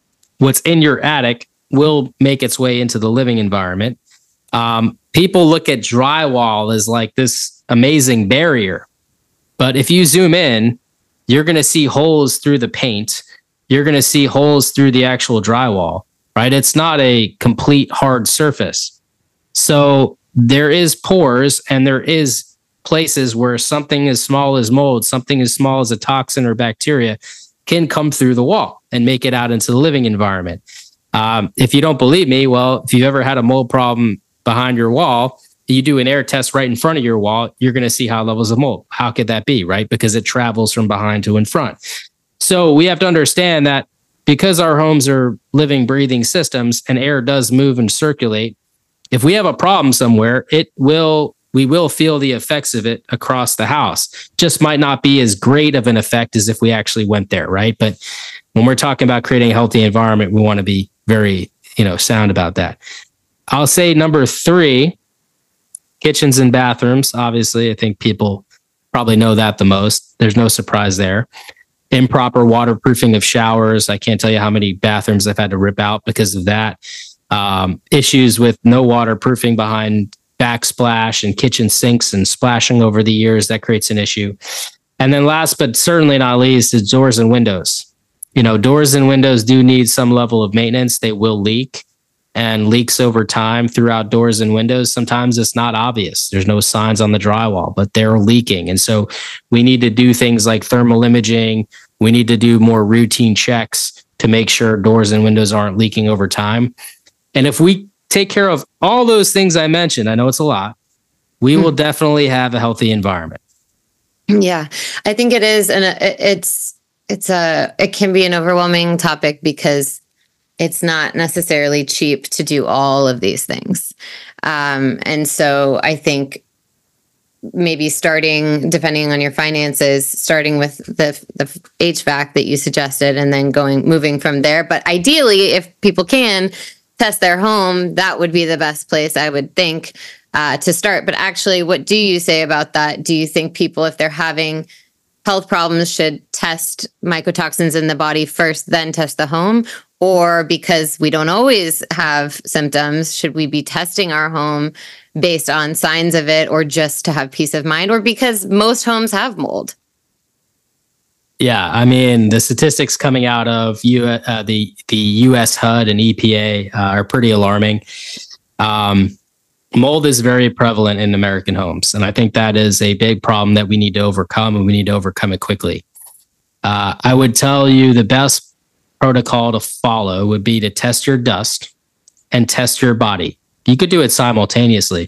C: what's in your attic will make its way into the living environment. People look at drywall as like this amazing barrier. But if you zoom in, you're going to see holes through the paint. You're going to see holes through the actual drywall, right? It's not a complete hard surface. So there is pores and there is places where something as small as mold, something as small as a toxin or bacteria can come through the wall and make it out into the living environment. If you don't believe me, well, if you've ever had a mold problem behind your wall, you do an air test right in front of your wall, you're going to see high levels of mold. How could that be, right? Because it travels from behind to in front. So we have to understand that because our homes are living, breathing systems and air does move and circulate, if we have a problem somewhere, we will feel the effects of it across the house. Just might not be as great of an effect as if we actually went there, right? But when we're talking about creating a healthy environment, we want to be very, sound about that. I'll say number 3, kitchens and bathrooms. Obviously, I think people probably know that the most. There's no surprise there. Improper waterproofing of showers. I can't tell you how many bathrooms I've had to rip out because of that. Issues with no waterproofing behind backsplash and kitchen sinks and splashing over the years. That creates an issue. And then last but certainly not least is doors and windows. Doors and windows do need some level of maintenance. They will leak, and leaks over time throughout doors and windows. Sometimes it's not obvious. There's no signs on the drywall, but they're leaking. And so we need to do things like thermal imaging. We need to do more routine checks to make sure doors and windows aren't leaking over time. And if we take care of all those things I mentioned, I know it's a lot, we will definitely have a healthy environment.
B: Yeah, I think it is. And it can be an overwhelming topic because it's not necessarily cheap to do all of these things. And so I think maybe starting, depending on your finances, starting with the HVAC that you suggested and then moving from there. But ideally, if people can test their home, that would be the best place, I would think, to start. But actually, what do you say about that? Do you think people, if they're having health problems, should test mycotoxins in the body first, then test the home? Or because we don't always have symptoms, should we be testing our home based on signs of it, or just to have peace of mind, or because most homes have mold?
C: Yeah, I mean, the statistics coming out of the U.S. HUD and EPA are pretty alarming. Mold is very prevalent in American homes, and I think that is a big problem that we need to overcome, and we need to overcome it quickly. I would tell you the best protocol to follow would be to test your dust and test your body. You could do it simultaneously.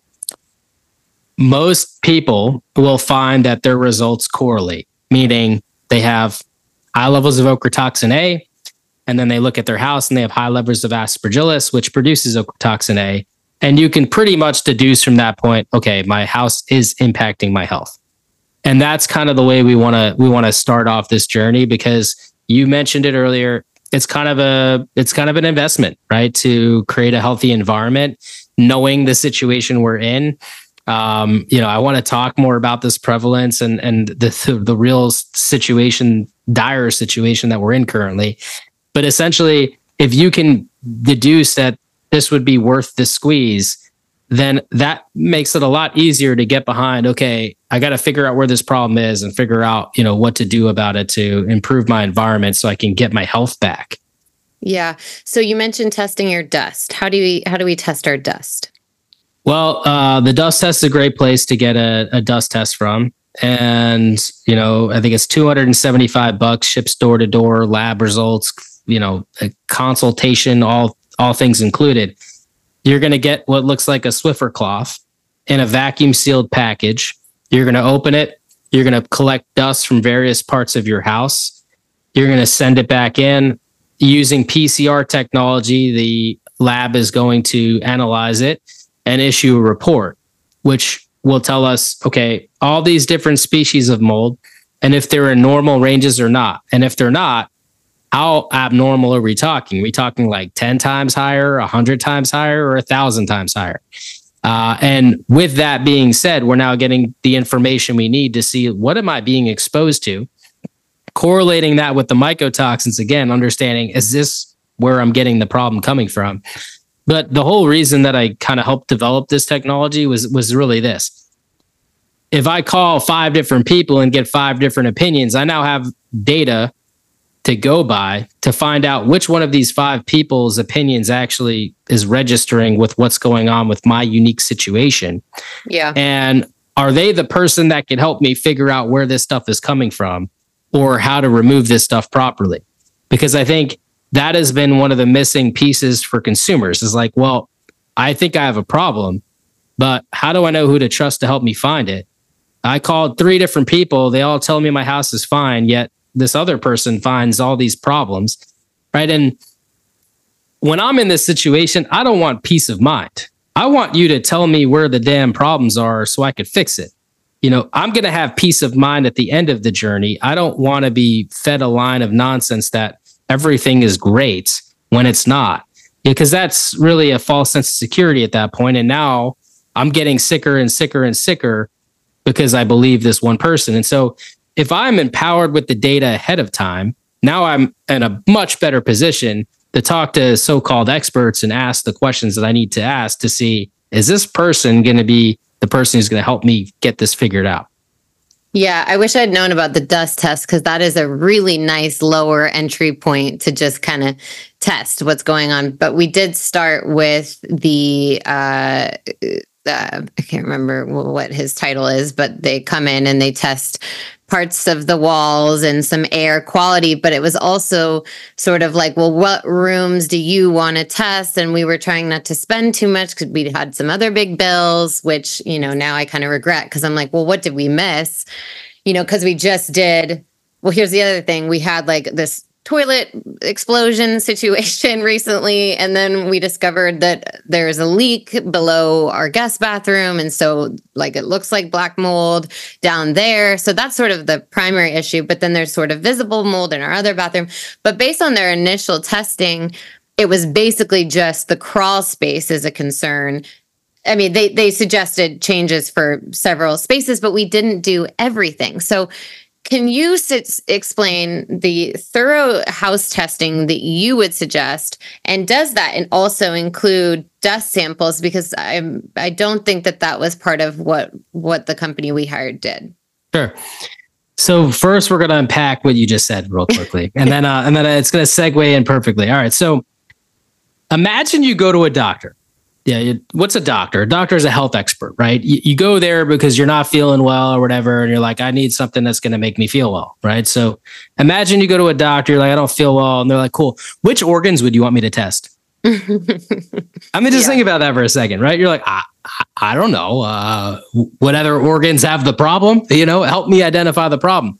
C: Most people will find that their results correlate, meaning they have high levels of ochratoxin A, and then they look at their house and they have high levels of aspergillus, which produces ochratoxin A. And you can pretty much deduce from that point, okay, my house is impacting my health. And that's kind of the way we want to start off this journey, because you mentioned it earlier. It's kind of an investment, right? To create a healthy environment, knowing the situation we're in. I want to talk more about this prevalence and the real situation, dire situation that we're in currently. But essentially, if you can deduce that this would be worth the squeeze, then that makes it a lot easier to get behind. Okay, I got to figure out where this problem is and figure out, what to do about it to improve my environment so I can get my health back.
B: Yeah. So you mentioned testing your dust. How do we test our dust?
C: Well, the dust test is a great place to get a dust test from. And, I think it's $275, ships door to door, lab results, a consultation, all things included. You're going to get what looks like a Swiffer cloth in a vacuum sealed package. You're going to open it. You're going to collect dust from various parts of your house. You're going to send it back in using PCR technology. The lab is going to analyze it and issue a report, which will tell us, okay, all these different species of mold, and if they're in normal ranges or not. And if they're not, how abnormal are we talking? Are we talking like 10 times higher, 100 times higher, or 1,000 times higher? And with that being said, we're now getting the information we need to see what am I being exposed to, correlating that with the mycotoxins, again, understanding, is this where I'm getting the problem coming from. But the whole reason that I kind of helped develop this technology was really this. If I call 5 different people and get 5 different opinions, I now have data to go by to find out which one of these 5 people's opinions actually is registering with what's going on with my unique situation.
B: Yeah.
C: And are they the person that can help me figure out where this stuff is coming from or how to remove this stuff properly? Because I think that has been one of the missing pieces for consumers is like, well, I think I have a problem, but how do I know who to trust to help me find it? I called 3 different people. They all tell me my house is fine, yet this other person finds all these problems, right? And when I'm in this situation, I don't want peace of mind. I want you to tell me where the damn problems are so I could fix it. You know, I'm going to have peace of mind at the end of the journey. I don't want to be fed a line of nonsense that everything is great when it's not, because that's really a false sense of security at that point. And now I'm getting sicker and sicker and sicker because I believe this one person. And so if I'm empowered with the data ahead of time, now I'm in a much better position to talk to so-called experts and ask the questions that I need to ask to see, is this person going to be the person who's going to help me get this figured out?
B: Yeah, I wish I'd known about the dust test because that is a really nice lower entry point to just kind of test what's going on. But we did start with the I can't remember what his title is, but they come in and they test parts of the walls and some air quality. But it was also sort of like, well, what rooms do you want to test? And we were trying not to spend too much because we had some other big bills, which, you know, now I kind of regret because I'm like, well, what did we miss? You know, because we just did. Well, here's the other thing. We had like this toilet explosion situation recently. And then we discovered that there's a leak below our guest bathroom. And so like, it looks like black mold down there. So that's sort of the primary issue. But then there's sort of visible mold in our other bathroom. But based on their initial testing, it was basically just the crawl space is a concern. I mean, they suggested changes for several spaces, but we didn't do everything. So can you explain the thorough house testing that you would suggest? And does that also include dust samples? Because I don't think that was part of what the company we hired did.
C: Sure. So first, we're going to unpack what you just said real quickly, and then it's going to segue in perfectly. All right. So imagine you go to a doctor. Yeah. What's a doctor? A doctor is a health expert, right? You go there because you're not feeling well or whatever. And you're like, I need something that's going to make me feel well. Right. So imagine you go to a doctor, you're like, I don't feel well. And they're like, cool. Which organs would you want me to test? I mean, just think about that for a second, right? You're like, I don't know. What other organs have the problem? You know, help me identify the problem.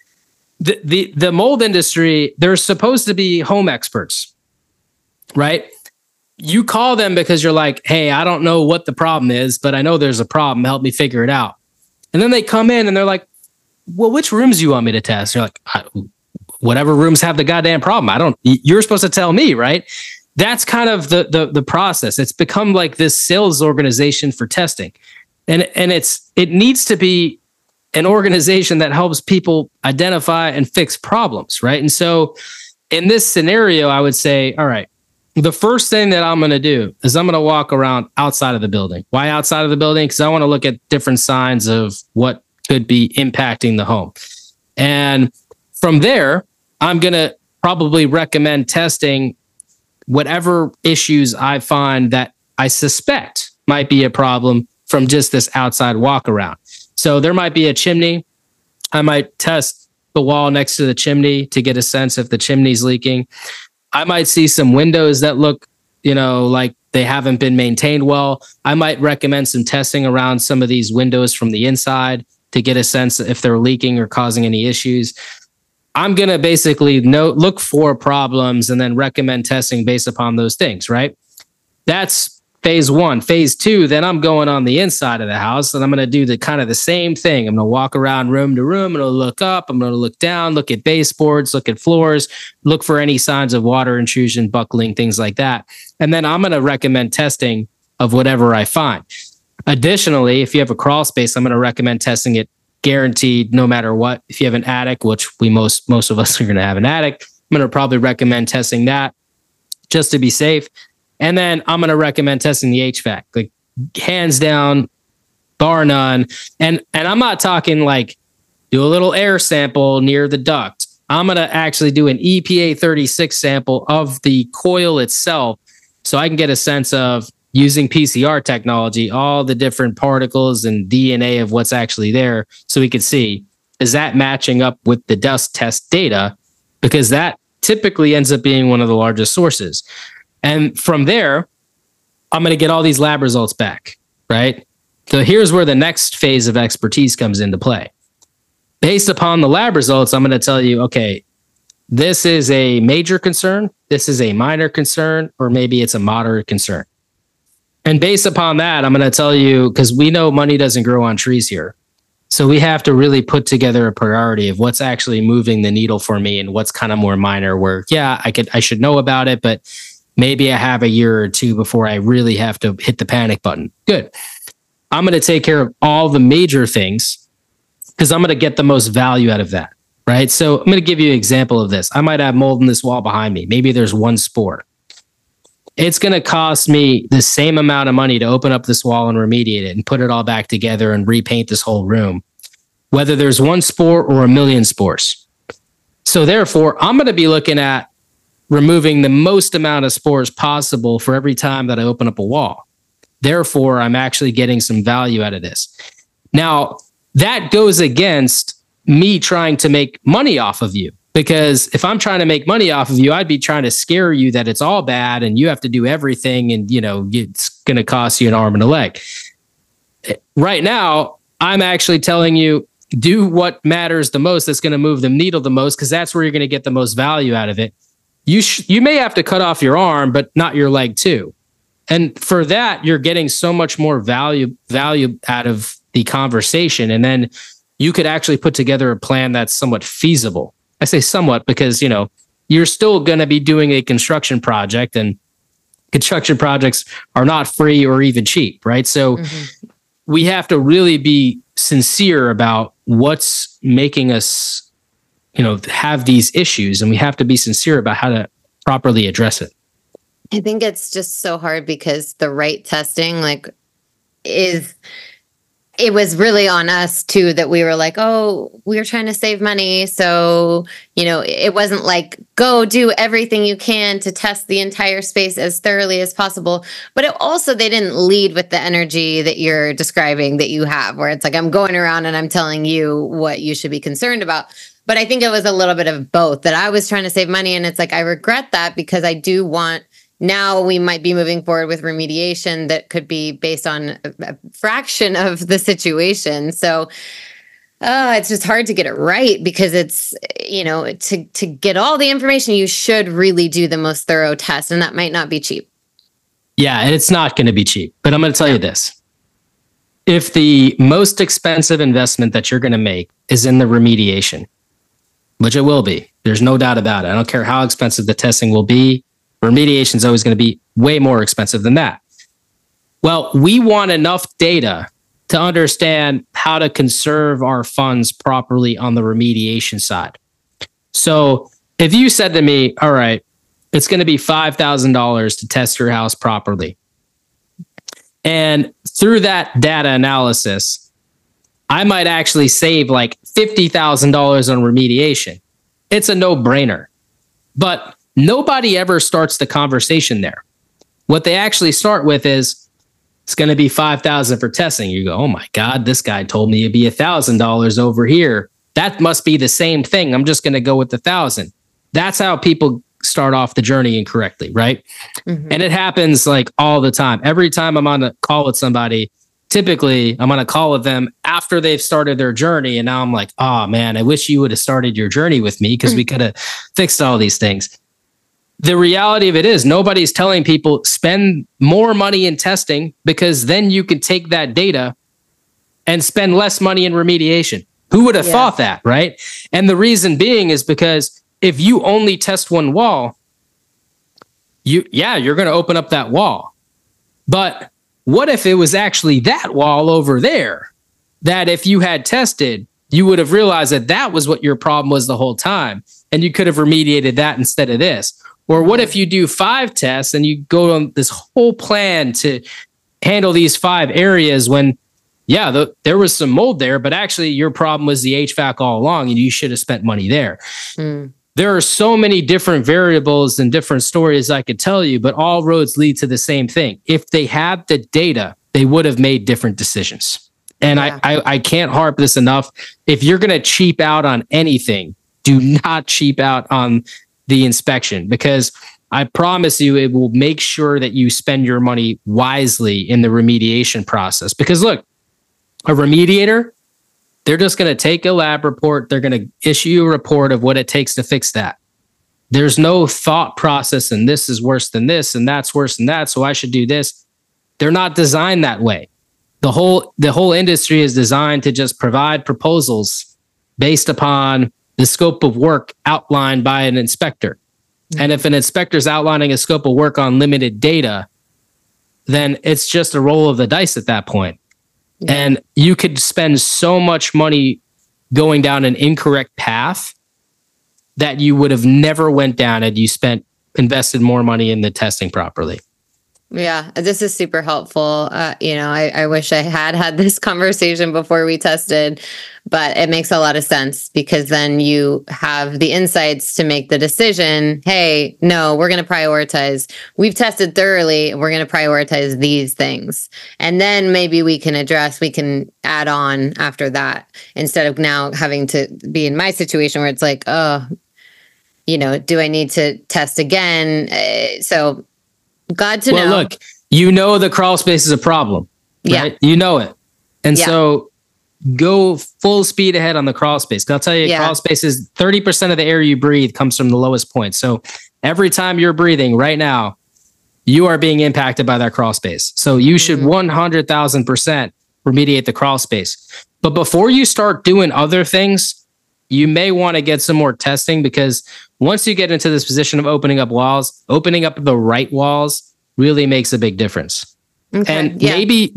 C: The mold industry, they're supposed to be home experts, right? You call them because you're like, hey, I don't know what the problem is, but I know there's a problem. Help me figure it out. And then they come in and they're like, well, which rooms do you want me to test? You're like, whatever rooms have the goddamn problem. You're supposed to tell me, right? That's kind of the process. It's become like this sales organization for testing. And it needs to be an organization that helps people identify and fix problems, right? And so in this scenario, I would say, all right, the first thing that I'm going to do is I'm going to walk around outside of the building. Why outside of the building? Because I want to look at different signs of what could be impacting the home. And from there, I'm going to probably recommend testing whatever issues I find that I suspect might be a problem from just this outside walk around. So there might be a chimney. I might test the wall next to the chimney to get a sense if the chimney's leaking. I might see some windows that look, like they haven't been maintained well. I might recommend some testing around some of these windows from the inside to get a sense if they're leaking or causing any issues. I'm going to basically look for problems and then recommend testing based upon those things, right? That's phase 1. Phase 2, then I'm going on the inside of the house and I'm going to do the same thing. I'm going to walk around room to room. I'm going to look up. I'm going to look down, look at baseboards, look at floors, look for any signs of water intrusion, buckling, things like that. And then I'm going to recommend testing of whatever I find. Additionally, if you have a crawl space, I'm going to recommend testing it guaranteed no matter what. If you have an attic, which most of us are going to have an attic, I'm going to probably recommend testing that. just to be safe. And then I'm going to recommend testing the HVAC, like hands down, bar none. And I'm not talking like do a little air sample near the duct. I'm going to actually do an EPA 36 sample of the coil itself so I can get a sense of, using PCR technology, all the different particles and DNA of what's actually there, so we can see, is that matching up with the dust test data? Because that typically ends up being one of the largest sources. And from there, I'm going to get all these lab results back, right? So here's where the next phase of expertise comes into play. Based upon the lab results, I'm going to tell you, okay, this is a major concern, this is a minor concern, or maybe it's a moderate concern. And based upon that, I'm going to tell you, because we know money doesn't grow on trees here. So we have to really put together a priority of what's actually moving the needle for me and what's kind of more minor where, yeah, I should know about it, but maybe I have a year or two before I really have to hit the panic button. Good. I'm going to take care of all the major things because I'm going to get the most value out of that, right? So I'm going to give you an example of this. I might have mold in this wall behind me. Maybe there's one spore. It's going to cost me the same amount of money to open up this wall and remediate it and put it all back together and repaint this whole room, whether there's one spore or a million spores. So therefore, I'm going to be looking at removing the most amount of spores possible for every time that I open up a wall. Therefore, I'm actually getting some value out of this. Now, that goes against me trying to make money off of you. Because if I'm trying to make money off of you, I'd be trying to scare you that it's all bad and you have to do everything and, it's going to cost you an arm and a leg. Right now, I'm actually telling you, do what matters the most that's going to move the needle the most, because that's where you're going to get the most value out of it. You may have to cut off your arm, but not your leg too. And for that, you're getting so much more value out of the conversation. And then you could actually put together a plan that's somewhat feasible. I say somewhat because, you're still going to be doing a construction project, and construction projects are not free or even cheap, right? So we have to really be sincere about what's making us, have these issues, and we have to be sincere about how to properly address it.
B: I think it's just so hard because the right testing, it was really on us too, that we were like, oh, we were trying to save money. So, it wasn't like, go do everything you can to test the entire space as thoroughly as possible. But they didn't lead with the energy that you're describing that you have, where it's like, I'm going around and I'm telling you what you should be concerned about. But I think it was a little bit of both, that I was trying to save money. And it's like, I regret that because I do want. Now we might be moving forward with remediation that could be based on a fraction of the situation. So it's just hard to get it right because it's, to get all the information, you should really do the most thorough test, and that might not be cheap.
C: Yeah, and it's not going to be cheap. But I'm going to tell you this. If the most expensive investment that you're going to make is in the remediation, which it will be, there's no doubt about it. I don't care how expensive the testing will be. Remediation is always going to be way more expensive than that. Well, we want enough data to understand how to conserve our funds properly on the remediation side. So if you said to me, all right, it's going to be $5,000 to test your house properly. And through that data analysis, I might actually save like $50,000 on remediation. It's a no-brainer. But nobody ever starts the conversation there. What they actually start with is, it's going to be $5,000 for testing. You go, oh my God, this guy told me it'd be $1,000 over here. That must be the same thing. I'm just going to go with $1,000. That's how people start off the journey incorrectly, right? And it happens like all the time. Every time I'm on a call with somebody, typically I'm on a call with them after they've started their journey. And now I'm like, oh man, I wish you would have started your journey with me because we could have fixed all these things. The reality of it is nobody's telling people spend more money in testing because then you can take that data and spend less money in remediation. Who would have thought that, right? And the reason being is because if you only test one wall, you're going to open up that wall. But what if it was actually that wall over there that if you had tested, you would have realized that was what your problem was the whole time, and you could have remediated that instead of this? Or what if you do 5 tests and you go on this whole plan to handle these 5 areas when, there was some mold there, but actually your problem was the HVAC all along and you should have spent money there. There are so many different variables and different stories I could tell you, but all roads lead to the same thing. If they had the data, they would have made different decisions. And I can't harp this enough. If you're going to cheap out on anything, do not cheap out on the inspection, because I promise you it will make sure that you spend your money wisely in the remediation process. Because look, a remediator, they're just going to take a lab report. They're going to issue you a report of what it takes to fix that. There's no thought process, and this is worse than this, and that's worse than that, so I should do this. They're not designed that way. The whole industry is designed to just provide proposals based upon the scope of work outlined by an inspector. And if an inspector is outlining a scope of work on limited data, then it's just a roll of the dice at that point. Yeah. And you could spend so much money going down an incorrect path that you would have never went down had you invested more money in the testing properly.
B: Yeah, this is super helpful. I wish I had this conversation before we tested, but it makes a lot of sense because then you have the insights to make the decision. Hey, no, we're going to prioritize. We've tested thoroughly. We're going to prioritize these things. And then maybe we can add on after that instead of now having to be in my situation where it's like, do I need to test again? So glad to know.
C: Look, the crawl space is a problem, right?
B: Yeah.
C: You know it. And so go full speed ahead on the crawl space. I'll tell you, crawl space is 30% of the air you breathe comes from the lowest point. So every time you're breathing right now, you are being impacted by that crawl space. So you should 100,000% remediate the crawl space. But before you start doing other things, you may want to get some more testing, because once you get into this position of opening up the right walls really makes a big difference. Okay, and maybe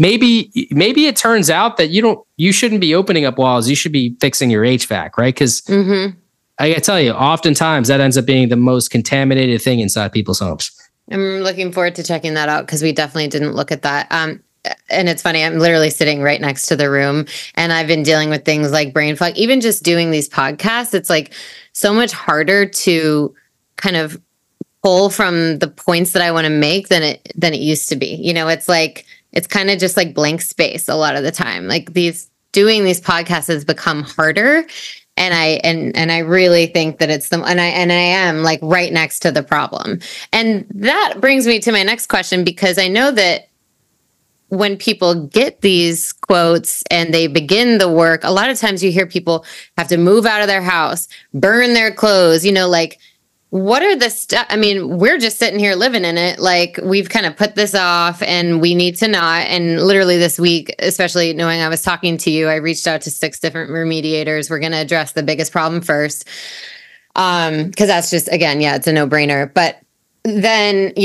C: it turns out that you shouldn't be opening up walls. You should be fixing your HVAC, right? Because I gotta tell you, oftentimes that ends up being the most contaminated thing inside people's homes.
B: I'm looking forward to checking that out because we definitely didn't look at that. And it's funny, I'm literally sitting right next to the room and I've been dealing with things like brain fog. Even just doing these podcasts, it's like so much harder to kind of pull from the points that I want to make than it used to be. It's like, it's kind of just like blank space a lot of the time. Like doing these podcasts has become harder. And I really think that it's and I am like right next to the problem. And that brings me to my next question, because I know that when people get these quotes and they begin the work, a lot of times you hear people have to move out of their house, burn their clothes, like, what are the steps? I mean, we're just sitting here living in it. Like, we've kind of put this off and we need to not. And literally this week, especially knowing I was talking to you, I reached out to 6 different remediators. We're going to address the biggest problem first. Because that's just, again, it's a no-brainer. But then,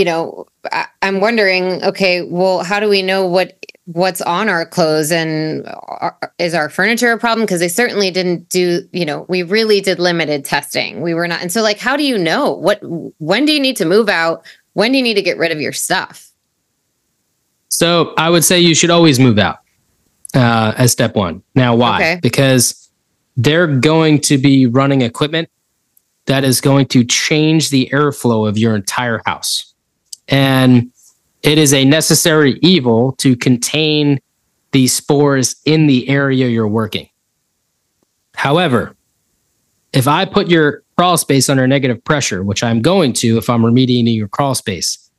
B: I'm wondering, okay, well, how do we know what's on our clothes, and is our furniture a problem? Because they certainly didn't do, we really did limited testing. We were not. And so like, how do you know when do you need to move out? When do you need to get rid of your stuff?
C: So I would say you should always move out as step one. Now, why? Okay. Because they're going to be running equipment that is going to change the airflow of your entire house. And it is a necessary evil to contain these spores in the area you're working. However, if I put your crawl space under negative pressure, which I'm going to if I'm remediating your crawl space,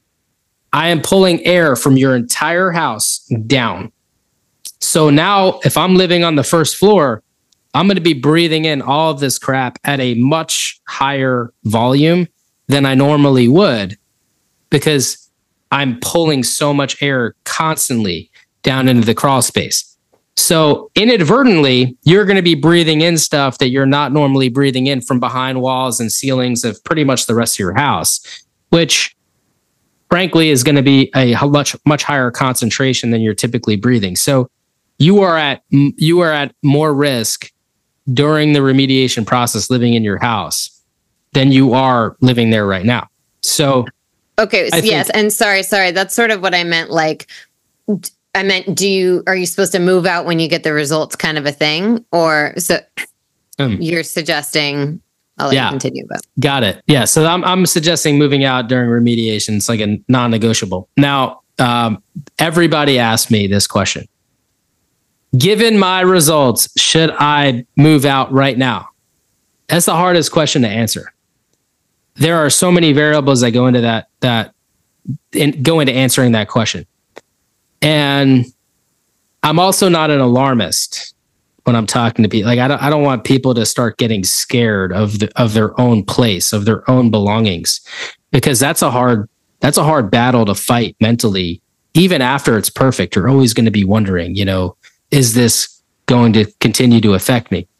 C: I am pulling air from your entire house down. So now if I'm living on the first floor, I'm going to be breathing in all of this crap at a much higher volume than I normally would, because I'm pulling so much air constantly down into the crawl space. So inadvertently, you're going to be breathing in stuff that you're not normally breathing in from behind walls and ceilings of pretty much the rest of your house, which frankly is going to be a much higher concentration than you're typically breathing. So you are at more risk during the remediation process living in your house than you are living there right now. So,
B: okay. So yes. And sorry. That's sort of what I meant. Like, I meant, are you supposed to move out when you get the results kind of a thing? Or so you're suggesting, I'll let you continue. But.
C: Got it. Yeah. So I'm suggesting moving out during remediation. It's like a non-negotiable. Now, everybody asked me this question. Given my results, should I move out right now? That's the hardest question to answer. There are so many variables that go into go into answering that question. And I'm also not an alarmist when I'm talking to people. Like I don't want people to start getting scared of their own place, of their own belongings, because that's a hard battle to fight mentally. Even after it's perfect, you're always going to be wondering, is this going to continue to affect me?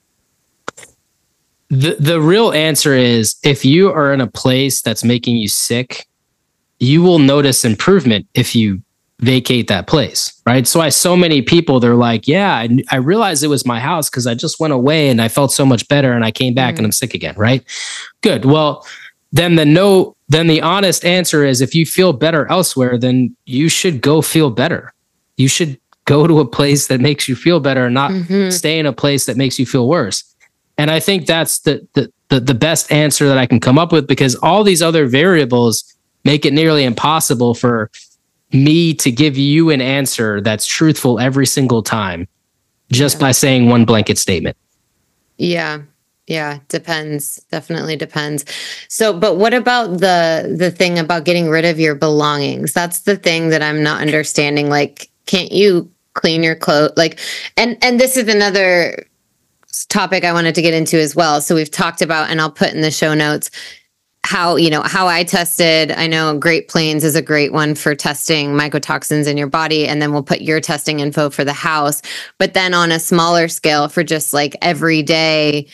C: The real answer is, if you are in a place that's making you sick, you will notice improvement if you vacate that place, right? So many people, they're like, yeah, I realized it was my house because I just went away and I felt so much better and I came back and I'm sick again, right? Good. Well, then the honest answer is, if you feel better elsewhere, then you should go feel better. You should go to a place that makes you feel better and not stay in a place that makes you feel worse. And I think that's the best answer that I can come up with, because all these other variables make it nearly impossible for me to give you an answer that's truthful every single time just by saying one blanket statement.
B: Yeah. Yeah. Depends. Definitely depends. So, but what about the thing about getting rid of your belongings? That's the thing that I'm not understanding. Like, can't you clean your clothes? Like, and this is another topic I wanted to get into as well. So we've talked about, and I'll put in the show notes, how I tested. I know Great Plains is a great one for testing mycotoxins in your body. And then we'll put your testing info for the house. But then on a smaller scale, for just like everyday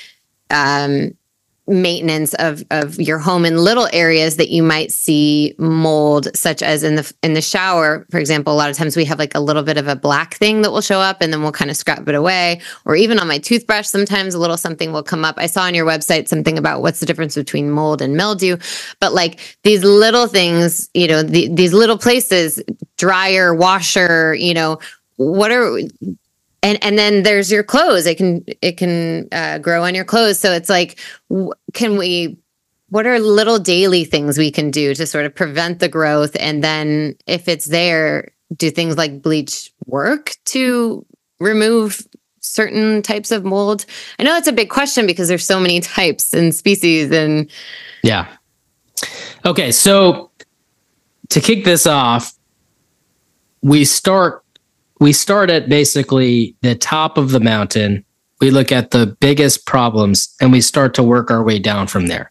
B: maintenance of your home in little areas that you might see mold, such as in the shower, for example. A lot of times we have like a little bit of a black thing that will show up, and then we'll kind of scrub it away. Or even on my toothbrush, sometimes a little something will come up. I saw on your website something about what's the difference between mold and mildew, but like these little things, these little places, dryer, washer, what are. And then there's your clothes. It can grow on your clothes. So it's like, what are little daily things we can do to sort of prevent the growth? And then if it's there, do things like bleach work to remove certain types of mold? I know that's a big question because there's so many types and species and.
C: Yeah. Okay. So to kick this off, we start at basically the top of the mountain. We look at the biggest problems and we start to work our way down from there.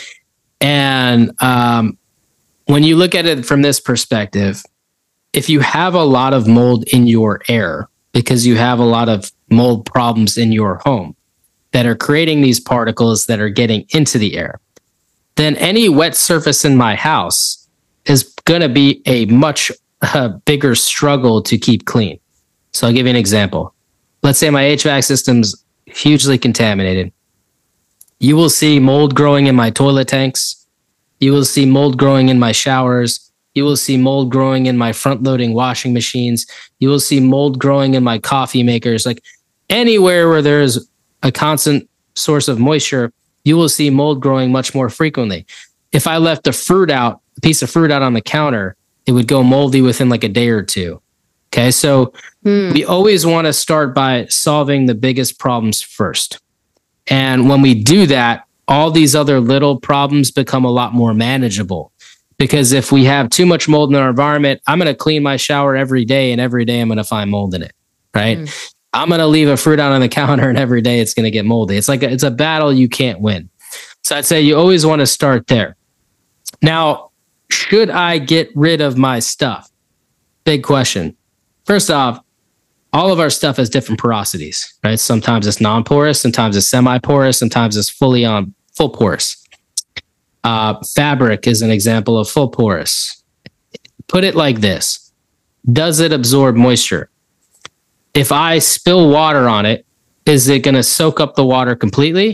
C: And when you look at it from this perspective, if you have a lot of mold in your air because you have a lot of mold problems in your home that are creating these particles that are getting into the air, then any wet surface in my house is going to be a much bigger struggle to keep clean. So I'll give you an example. Let's say my HVAC system's hugely contaminated. You will see mold growing in my toilet tanks. You will see mold growing in my showers. You will see mold growing in my front-loading washing machines. You will see mold growing in my coffee makers. Like anywhere where there's a constant source of moisture, you will see mold growing much more frequently. If I left a piece of fruit out on the counter, it would go moldy within like a day or two. Okay, so we always want to start by solving the biggest problems first. And when we do that, all these other little problems become a lot more manageable. Because if we have too much mold in our environment, I'm going to clean my shower every day, and every day I'm going to find mold in it, right? I'm going to leave a fruit out on the counter, and every day it's going to get moldy. It's a battle you can't win. So I'd say you always want to start there. Now, should I get rid of my stuff? Big question. First off, all of our stuff has different porosities, right? Sometimes it's non-porous, sometimes it's semi-porous, sometimes it's full porous. Fabric is an example of full porous. Put it like this. Does it absorb moisture? If I spill water on it, is it going to soak up the water completely?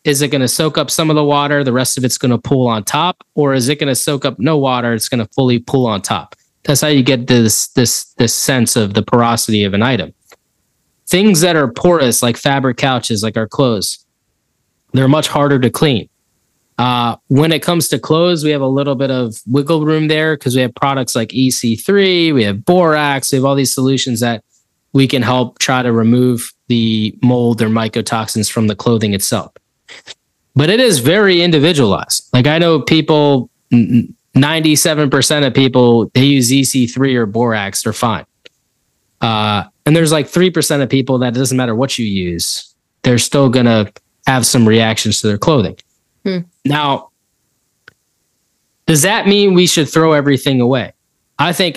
C: Is it going to soak up some of the water? The rest of it's going to pool on top, or is it going to soak up no water? It's going to fully pool on top. That's how you get this sense of the porosity of an item. Things that are porous, like fabric couches, like our clothes, they're much harder to clean. When it comes to clothes, we have a little bit of wiggle room there because we have products like EC3, we have borax, we have all these solutions that we can help try to remove the mold or mycotoxins from the clothing itself. But it is very individualized. Like I know people, 97% of people, they use EC3 or borax, they're fine. And there's like 3% of people that it doesn't matter what you use, they're still going to have some reactions to their clothing. Now, does that mean we should throw everything away? I think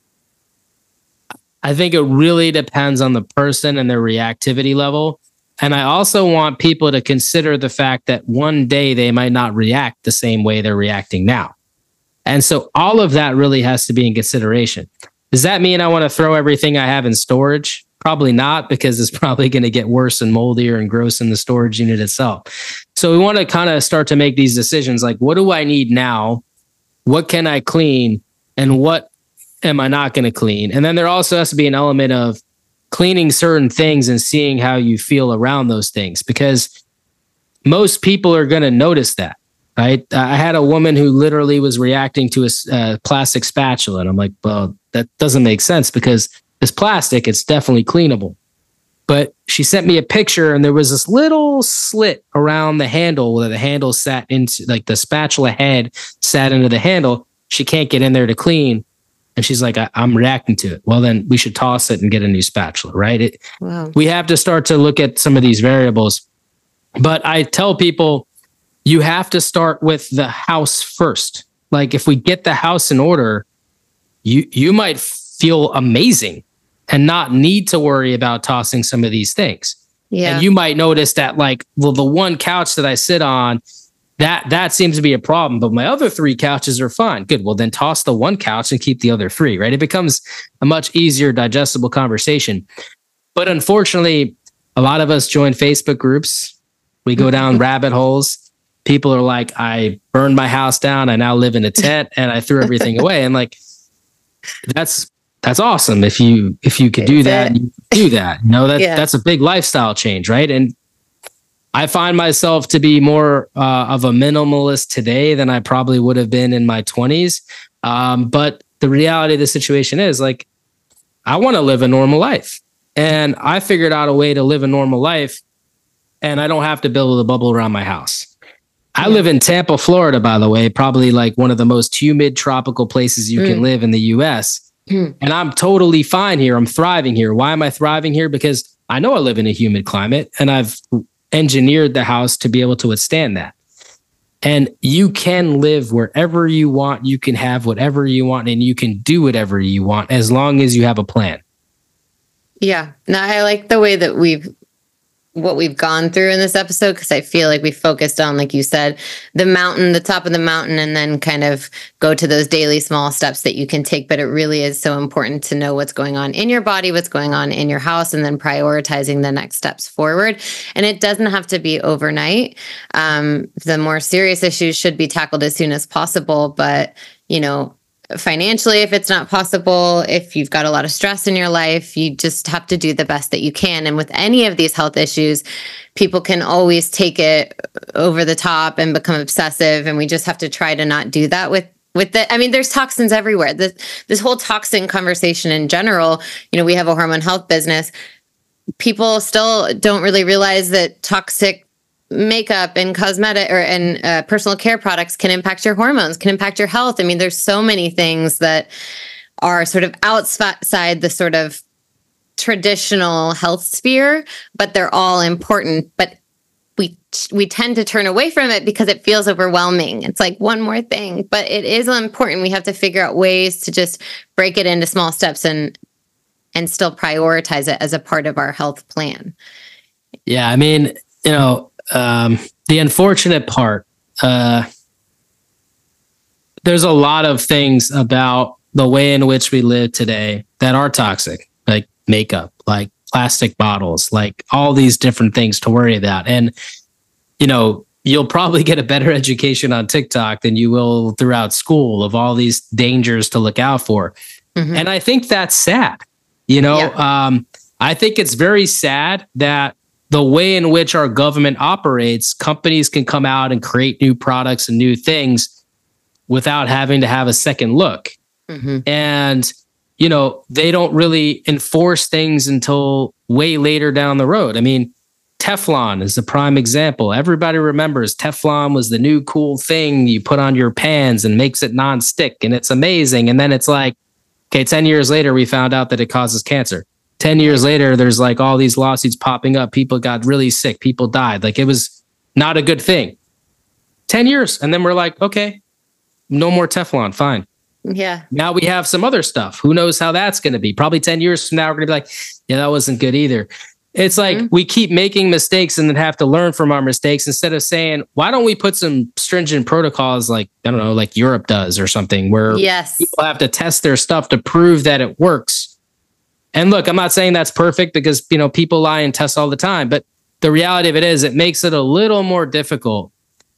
C: it really depends on the person and their reactivity level. And I also want people to consider the fact that one day they might not react the same way they're reacting now. And so all of that really has to be in consideration. Does that mean I want to throw everything I have in storage? Probably not, because it's probably going to get worse and moldier and gross in the storage unit itself. So we want to kind of start to make these decisions like, what do I need now? What can I clean? And what am I not going to clean? And then there also has to be an element of cleaning certain things and seeing how you feel around those things, because most people are going to notice that, right? I had a woman who literally was reacting to a plastic spatula. And I'm like, well, that doesn't make sense because it's plastic. It's definitely cleanable. But she sent me a picture and there was this little slit around the handle where the handle sat into, like the spatula head sat into the handle. She can't get in there to clean. And she's like, I'm reacting to it. Well, then we should toss it and get a new spatula, right?
B: Wow.
C: We have to start to look at some of these variables. But I tell people, you have to start with the house first. Like if we get the house in order, you might feel amazing and not need to worry about tossing some of these things.
B: Yeah.
C: And you might notice that like, well, the one couch that I sit on, that seems to be a problem, but my other 3 couches are fine. Good. Well, then toss the one couch and keep the other 3, right? It becomes a much easier digestible conversation. But unfortunately, a lot of us join Facebook groups. We go down rabbit holes. People are like, I burned my house down. I now live in a tent and I threw everything away. And like, that's awesome. If you could do that, you do that. No, that's a big lifestyle change, right? And I find myself to be more of a minimalist today than I probably would have been in my 20s. But the reality of the situation is like, I want to live a normal life. And I figured out a way to live a normal life and I don't have to build a bubble around my house. I live in Tampa, Florida, by the way, probably like one of the most humid tropical places you can live in the US. And I'm totally fine here. I'm thriving here. Why am I thriving here? Because I know I live in a humid climate and I've engineered the house to be able to withstand that. And you can live wherever you want. You can have whatever you want and you can do whatever you want as long as you have a plan.
B: Yeah. No, I like the way that what we've gone through in this episode, because I feel like we focused on, like you said, the top of the mountain, and then kind of go to those daily small steps that you can take. But it really is so important to know what's going on in your body, what's going on in your house, and then prioritizing the next steps forward. And it doesn't have to be overnight. The more serious issues should be tackled as soon as possible. But, financially, if it's not possible, if you've got a lot of stress in your life, you just have to do the best that you can. And with any of these health issues, people can always take it over the top and become obsessive. And we just have to try to not do that with it. I mean, there's toxins everywhere. This whole toxin conversation in general, we have a hormone health business. People still don't really realize that toxic makeup and cosmetic and personal care products can impact your hormones, can impact your health. I mean, there's so many things that are sort of outside the sort of traditional health sphere, but they're all important. But we tend to turn away from it because it feels overwhelming. It's like one more thing, but it is important. We have to figure out ways to just break it into small steps and still prioritize it as a part of our health plan.
C: Yeah, I mean, the unfortunate part, there's a lot of things about the way in which we live today that are toxic, like makeup, like plastic bottles, like all these different things to worry about. And you'll probably get a better education on TikTok than you will throughout school of all these dangers to look out for. Mm-hmm. And I think that's sad. I think it's very sad that the way in which our government operates, companies can come out and create new products and new things without having to have a second look. Mm-hmm. And, they don't really enforce things until way later down the road. I mean, Teflon is a prime example. Everybody remembers Teflon was the new cool thing you put on your pans and makes it non-stick, and it's amazing. And then it's like, okay, 10 years later, we found out that it causes cancer. 10 years later, there's like all these lawsuits popping up. People got really sick. People died. Like, it was not a good thing. 10 years. And then we're like, okay, no more Teflon. Fine.
B: Yeah.
C: Now we have some other stuff. Who knows how that's going to be? Probably 10 years from now, we're going to be like, yeah, that wasn't good either. It's like we keep making mistakes and then have to learn from our mistakes instead of saying, why don't we put some stringent protocols like, I don't know, like Europe does or something, where people have to test their stuff to prove that it works. And look, I'm not saying that's perfect because, people lie and test all the time. But the reality of it is it makes it a little more difficult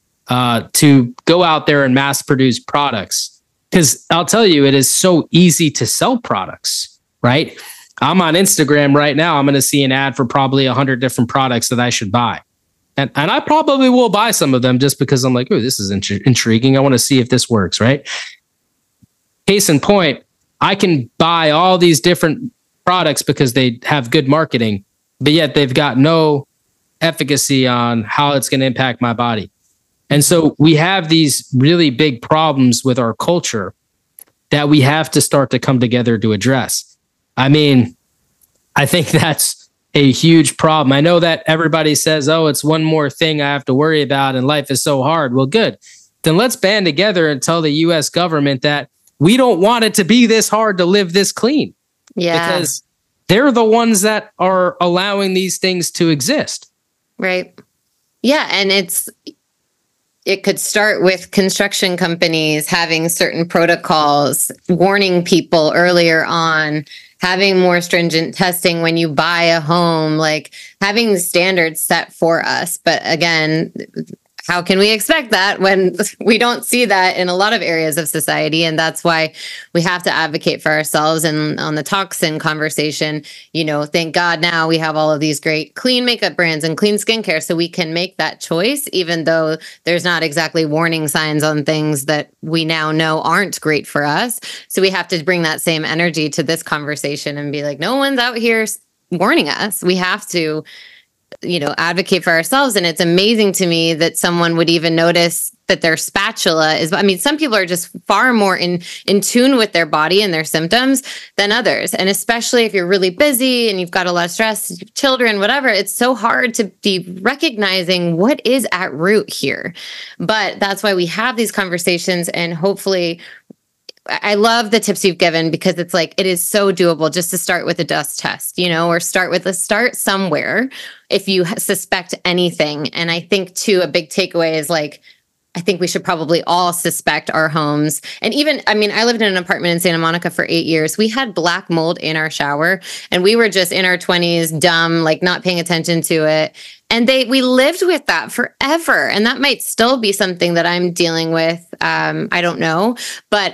C: to go out there and mass produce products. Because I'll tell you, it is so easy to sell products, right? I'm on Instagram right now. I'm going to see an ad for probably 100 different products that I should buy. And I probably will buy some of them just because I'm like, oh, this is intriguing. I want to see if this works, right? Case in point, I can buy all these different products because they have good marketing, but yet they've got no efficacy on how it's going to impact my body. And so we have these really big problems with our culture that we have to start to come together to address. I mean, I think that's a huge problem. I know that everybody says, oh, it's one more thing I have to worry about and life is so hard. Well, good. Then let's band together and tell the US government that we don't want it to be this hard to live this clean.
B: Yeah.
C: Because they're the ones that are allowing these things to exist.
B: Right. Yeah. And it could start with construction companies having certain protocols, warning people earlier on, having more stringent testing when you buy a home, like having the standards set for us. But again, how can we expect that when we don't see that in a lot of areas of society? And that's why we have to advocate for ourselves. And on the toxin conversation, thank God now we have all of these great clean makeup brands and clean skincare, so we can make that choice, even though there's not exactly warning signs on things that we now know aren't great for us. So we have to bring that same energy to this conversation and be like, no one's out here warning us. We have to advocate for ourselves. And it's amazing to me that someone would even notice that their spatula is, some people are just far more in tune with their body and their symptoms than others. And especially if you're really busy and you've got a lot of stress, children, whatever, it's so hard to be recognizing what is at root here. But that's why we have these conversations, and hopefully I love the tips you've given, because it's like, it is so doable just to start with a dust test, or start somewhere if you suspect anything. And I think too, a big takeaway is like, I think we should probably all suspect our homes. And even, I lived in an apartment in Santa Monica for 8 years. We had black mold in our shower, and we were just in our 20s, dumb, like not paying attention to it. And we lived with that forever. And that might still be something that I'm dealing with. I don't know. But,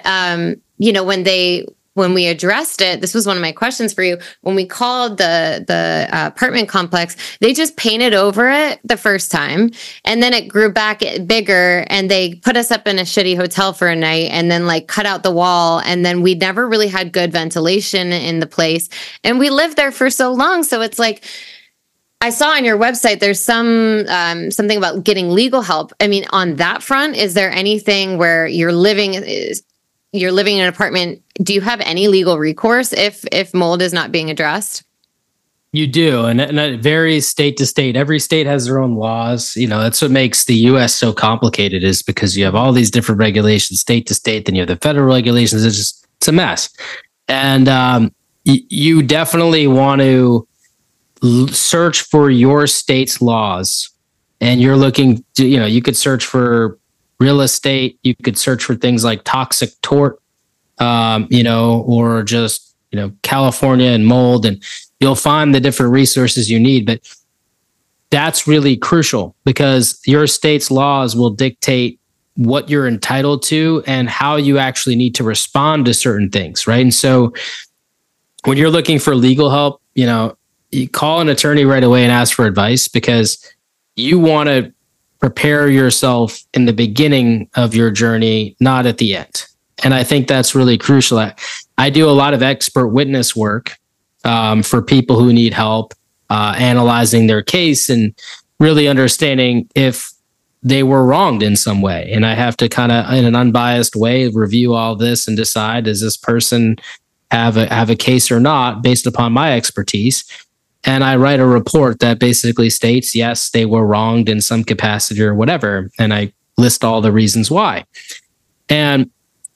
B: when we addressed it, this was one of my questions for you. When we called the apartment complex, they just painted over it the first time, and then it grew back bigger, and they put us up in a shitty hotel for a night, and then like cut out the wall, and then we never really had good ventilation in the place, and we lived there for so long. So it's like, I saw on your website there's something about getting legal help. On that front, is there anything where you're living in an apartment? Do you have any legal recourse if mold is not being addressed?
C: You do. And it varies state to state. Every state has their own laws. That's what makes the US so complicated, is because you have all these different regulations state to state. Then you have the federal regulations. It's a mess. And you definitely want to search for your state's laws. And you're looking to, you could search for real estate. You could search for things like toxic tort, or just, California and mold, and you'll find the different resources you need. But that's really crucial because your state's laws will dictate what you're entitled to and how you actually need to respond to certain things, right? And so when you're looking for legal help, you call an attorney right away and ask for advice because you want to prepare yourself in the beginning of your journey, not at the end. And I think that's really crucial. I do a lot of expert witness work for people who need help analyzing their case and really understanding if they were wronged in some way. And I have to kind of, in an unbiased way, review all this and decide, does this person have a case or not based upon my expertise? And I write a report that basically states, yes, they were wronged in some capacity or whatever. And I list all the reasons why. And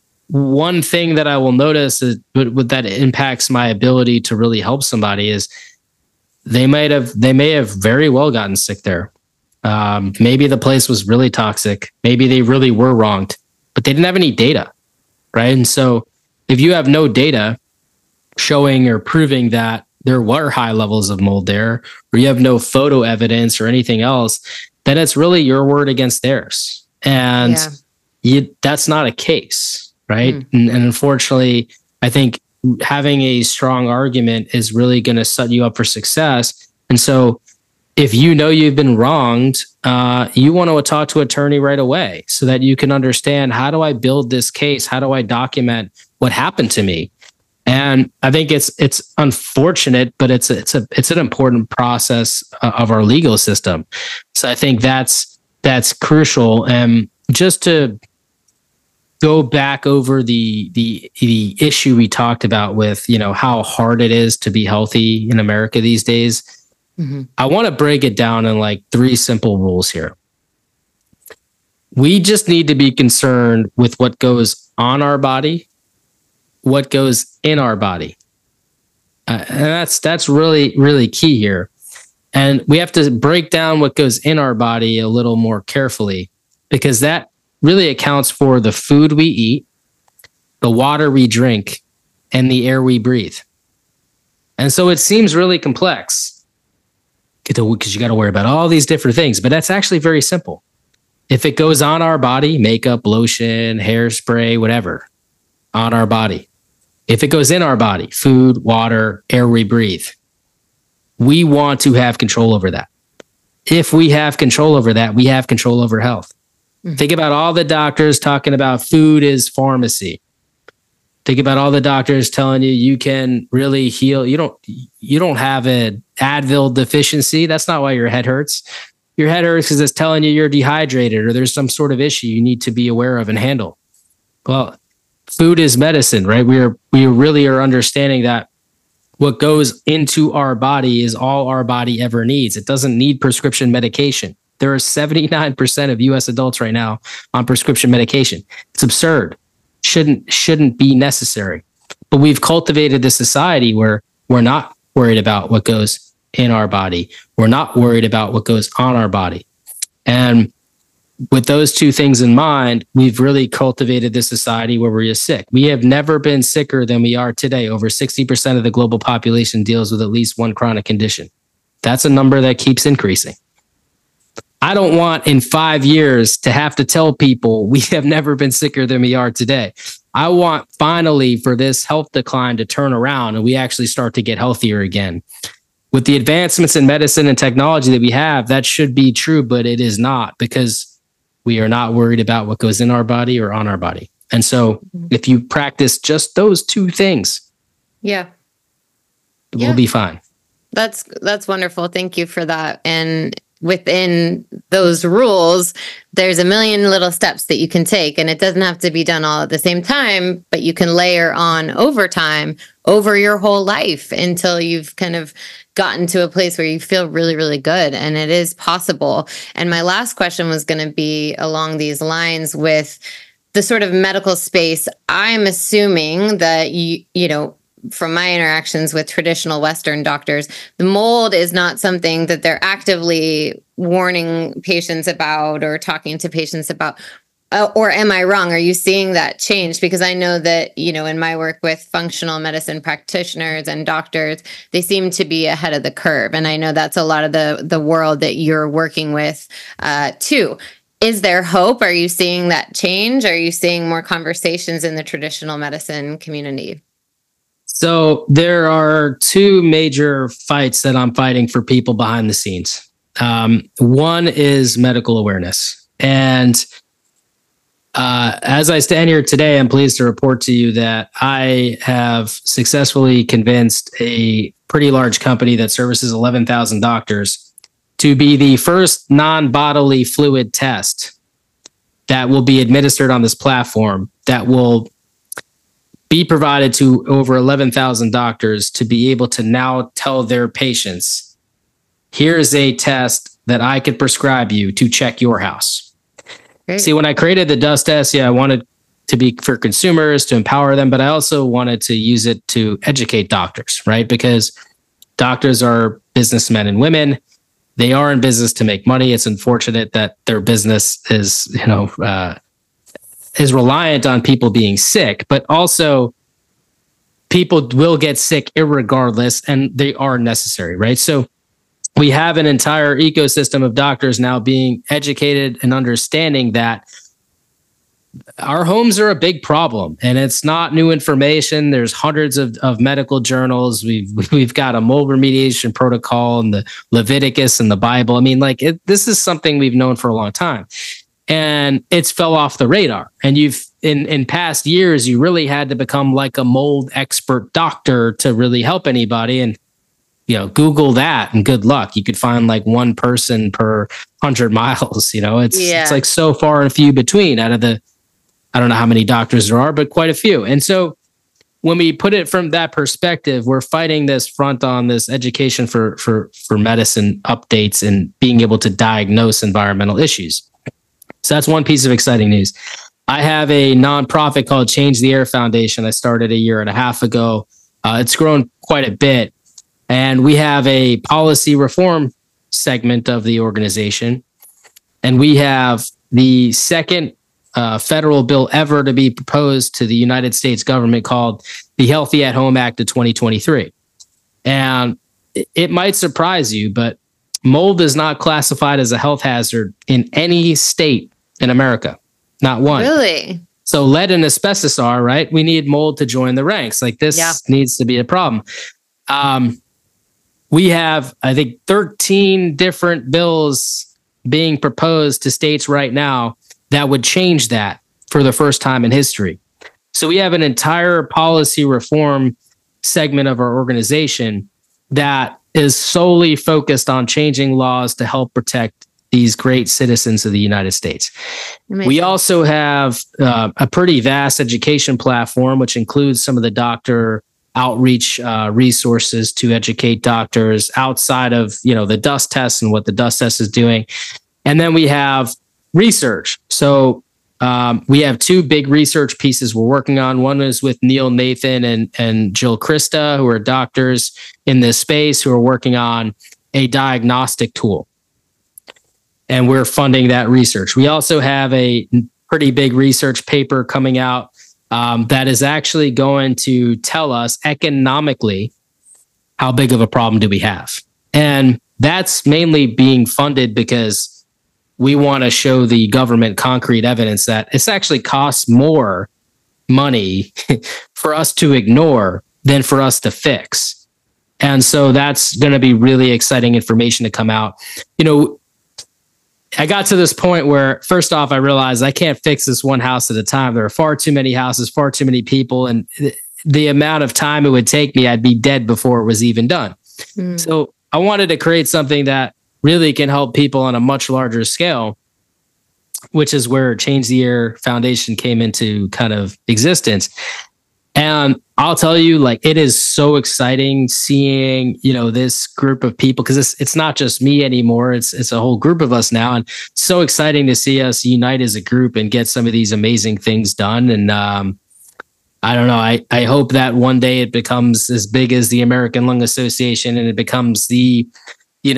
C: one thing that I will notice is that impacts my ability to really help somebody is they may have very well gotten sick there. Maybe the place was really toxic. Maybe they really were wronged, but they didn't have any data, right? And so if you have no data showing or proving that there were high levels of mold there, or you have no photo evidence or anything else, then it's really your word against theirs. And that's not a case, right? And unfortunately, I think having a strong argument is really going to set you up for success. And so if you know you've been wronged, you want to talk to an attorney right away so that you can understand, how do I build this case? How do I document what happened to me? And I think it's unfortunate, but it's an important process of our legal system. So I think that's crucial. And just to go back over the issue we talked about with, how hard it is to be healthy in America these days. Mm-hmm. I want to break it down in like 3 simple rules here. We just need to be concerned with what goes on our body, what goes in our body. And that's really, really key here. And we have to break down what goes in our body a little more carefully, because that really accounts for the food we eat, the water we drink, and the air we breathe. And so it seems really complex because you got to worry about all these different things, but that's actually very simple. If it goes on our body, makeup, lotion, hairspray, whatever, on our body. If it goes in our body, food, water, air we breathe, we want to have control over that. If we have control over that, we have control over health. Mm-hmm. Think about all the doctors talking about food is pharmacy. Think about all the doctors telling you can really heal. You don't have an Advil deficiency. That's not why your head hurts. Your head hurts because it's telling you you're dehydrated or there's some sort of issue you need to be aware of and handle. Well, food is medicine, right? We really are understanding that what goes into our body is all our body ever needs. It doesn't need prescription medication. There are 79% of US adults right now on prescription medication. It's absurd. Shouldn't be necessary. But we've cultivated this society where we're not worried about what goes in our body. We're not worried about what goes on our body. And with those 2 things in mind, we've really cultivated this society where we're sick. We have never been sicker than we are today. Over 60% of the global population deals with at least one chronic condition. That's a number that keeps increasing. I don't want in 5 years to have to tell people we have never been sicker than we are today. I want finally for this health decline to turn around and we actually start to get healthier again. With the advancements in medicine and technology that we have, that should be true, but it is not, because we are not worried about what goes in our body or on our body. And so if you practice just those 2 things, we'll be fine.
B: That's wonderful. Thank you for that. And within those rules, there's a million little steps that you can take, and it doesn't have to be done all at the same time, but you can layer on over time, over your whole life until you've kind of gotten to a place where you feel really, really good. And it is possible. And my last question was going to be along these lines with the sort of medical space. I'm assuming that you know, from my interactions with traditional Western doctors, the mold is not something that they're actively warning patients about or talking to patients about. or am I wrong? Are you seeing that change? Because I know that, in my work with functional medicine practitioners and doctors, they seem to be ahead of the curve. And I know that's a lot of the world that you're working with too. Is there hope? Are you seeing that change? Are you seeing more conversations in the traditional medicine community?
C: So there are two major fights that I'm fighting for people behind the scenes. One is medical awareness. And as I stand here today, I'm pleased to report to you that I have successfully convinced a pretty large company that services 11,000 doctors to be the first non-bodily fluid test that will be administered on this platform that will be provided to over 11,000 doctors to be able to now tell their patients, here's a test that I could prescribe you to check your house. Great. See, when I created the dust test, I wanted to be for consumers, to empower them, but I also wanted to use it to educate doctors, right? Because doctors are businessmen and women. They are in business to make money. It's unfortunate that their business is, is reliant on people being sick, but also people will get sick irregardless, and they are necessary, right? So we have an entire ecosystem of doctors now being educated and understanding that our homes are a big problem, and it's not new information. There's hundreds of medical journals. We've got a mold remediation protocol and the Leviticus and the Bible. I mean, this is something we've known for a long time, and it's fell off the radar. And in past years, you really had to become like a mold expert doctor to really help anybody. And Google that and good luck. You could find like one person per 100 miles. It's like so far and few between out of the, I don't know how many doctors there are, but quite a few. And so when we put it from that perspective, we're fighting this front on this education for medicine updates and being able to diagnose environmental issues. So that's one piece of exciting news. I have a nonprofit called Change the Air Foundation. I started a year and a half ago. It's grown quite a bit. And we have a policy reform segment of the organization. And we have the second federal bill ever to be proposed to the United States government called the Healthy at Home Act of 2023. And it might surprise you, but mold is not classified as a health hazard in any state in America. Not one.
B: Really?
C: So lead and asbestos are, right? We need mold to join the ranks. This needs to be a problem. We have, I think, 13 different bills being proposed to states right now that would change that for the first time in history. So we have an entire policy reform segment of our organization that is solely focused on changing laws to help protect these great citizens of the United States. We also have a pretty vast education platform, which includes some of the doctor outreach resources to educate doctors outside of the dust test and what the dust test is doing. And then we have research. So we have two big research pieces we're working on. One is with Neil Nathan and Jill Christa, who are doctors in this space who are working on a diagnostic tool. And we're funding that research. We also have a pretty big research paper coming out that is actually going to tell us economically how big of a problem do we have. And that's mainly being funded because we want to show the government concrete evidence that it's actually costs more money for us to ignore than for us to fix. And so that's going to be really exciting information to come out. I got to this point where, first off, I realized I can't fix this one house at a time. There are far too many houses, far too many people, and the amount of time it would take me, I'd be dead before it was even done. So I wanted to create something that really can help people on a much larger scale, which is where Change the Air Foundation came into kind of existence. And I'll tell you, it is so exciting seeing, this group of people, because it's not just me anymore. It's a whole group of us now. And so exciting to see us unite as a group and get some of these amazing things done. And I don't know, I hope that one day it becomes as big as the American Lung Association and it becomes the,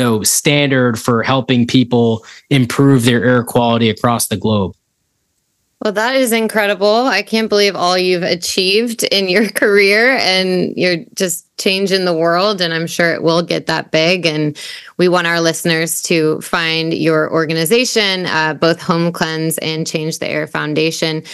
C: standard for helping people improve their air quality across the globe.
B: Well, that is incredible. I can't believe all you've achieved in your career, and you're just changing the world. And I'm sure it will get that big. And we want our listeners to find your organization, both Home Cleanse and Change the Air Foundation.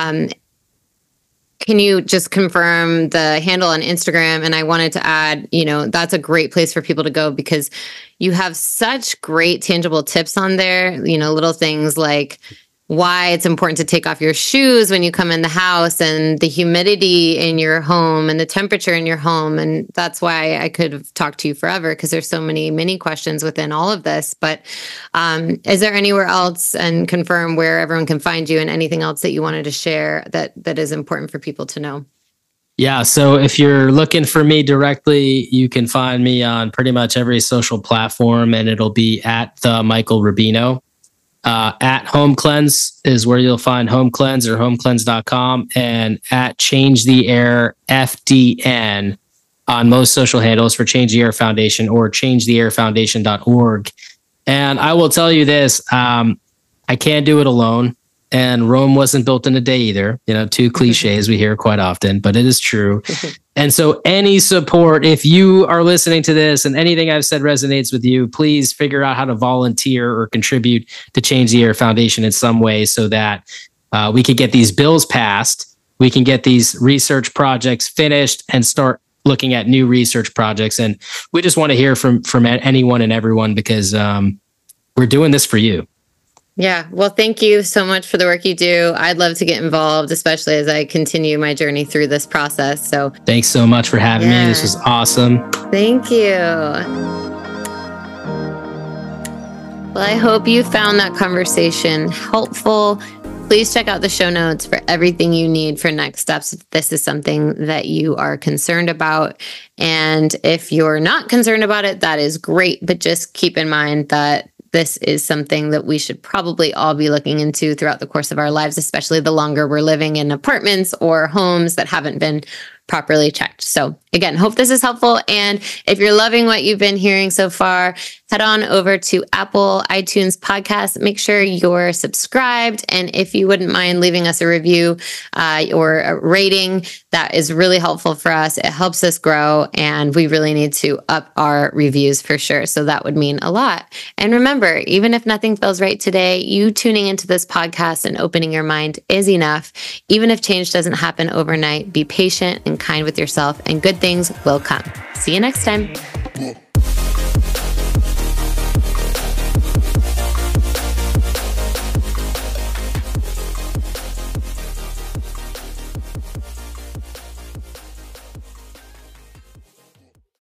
B: Can you just confirm the handle on Instagram? And I wanted to add, that's a great place for people to go because you have such great tangible tips on there, little things like why it's important to take off your shoes when you come in the house and the humidity in your home and the temperature in your home. And that's why I could have talked to you forever because there's so many questions within all of this. But is there anywhere else, and confirm where everyone can find you and anything else that you wanted to share that is important for people to know?
C: Yeah. So if you're looking for me directly, you can find me on pretty much every social platform, and it'll be at the Michael Rubino. At Home Cleanse is where you'll find Home Cleanse or homecleanse.com, and at Change the Air FDN on most social handles for Change the Air Foundation or changetheairfoundation.org. And I will tell you this, I can't do it alone. And Rome wasn't built in a day either. Two cliches we hear quite often, but it is true. And so any support, if you are listening to this and anything I've said resonates with you, please figure out how to volunteer or contribute to Change the Air Foundation in some way so that we can get these bills passed, we can get these research projects finished and start looking at new research projects. And we just want to hear from anyone and everyone because we're doing this for you.
B: Yeah. Well, thank you so much for the work you do. I'd love to get involved, especially as I continue my journey through this process. So
C: thanks so much for having me. This was awesome.
B: Thank you. Well, I hope you found that conversation helpful. Please check out the show notes for everything you need for next steps if this is something that you are concerned about. And if you're not concerned about it, that is great. But just keep in mind that this is something that we should probably all be looking into throughout the course of our lives, especially the longer we're living in apartments or homes that haven't been properly checked. So again, hope this is helpful. And if you're loving what you've been hearing so far, head on over to Apple iTunes Podcast. Make sure you're subscribed. And if you wouldn't mind leaving us a review or a rating, that is really helpful for us. It helps us grow, and we really need to up our reviews for sure. So that would mean a lot. And remember, even if nothing feels right today, you tuning into this podcast and opening your mind is enough. Even if change doesn't happen overnight, be patient and kind with yourself, and good things will come. See you next time.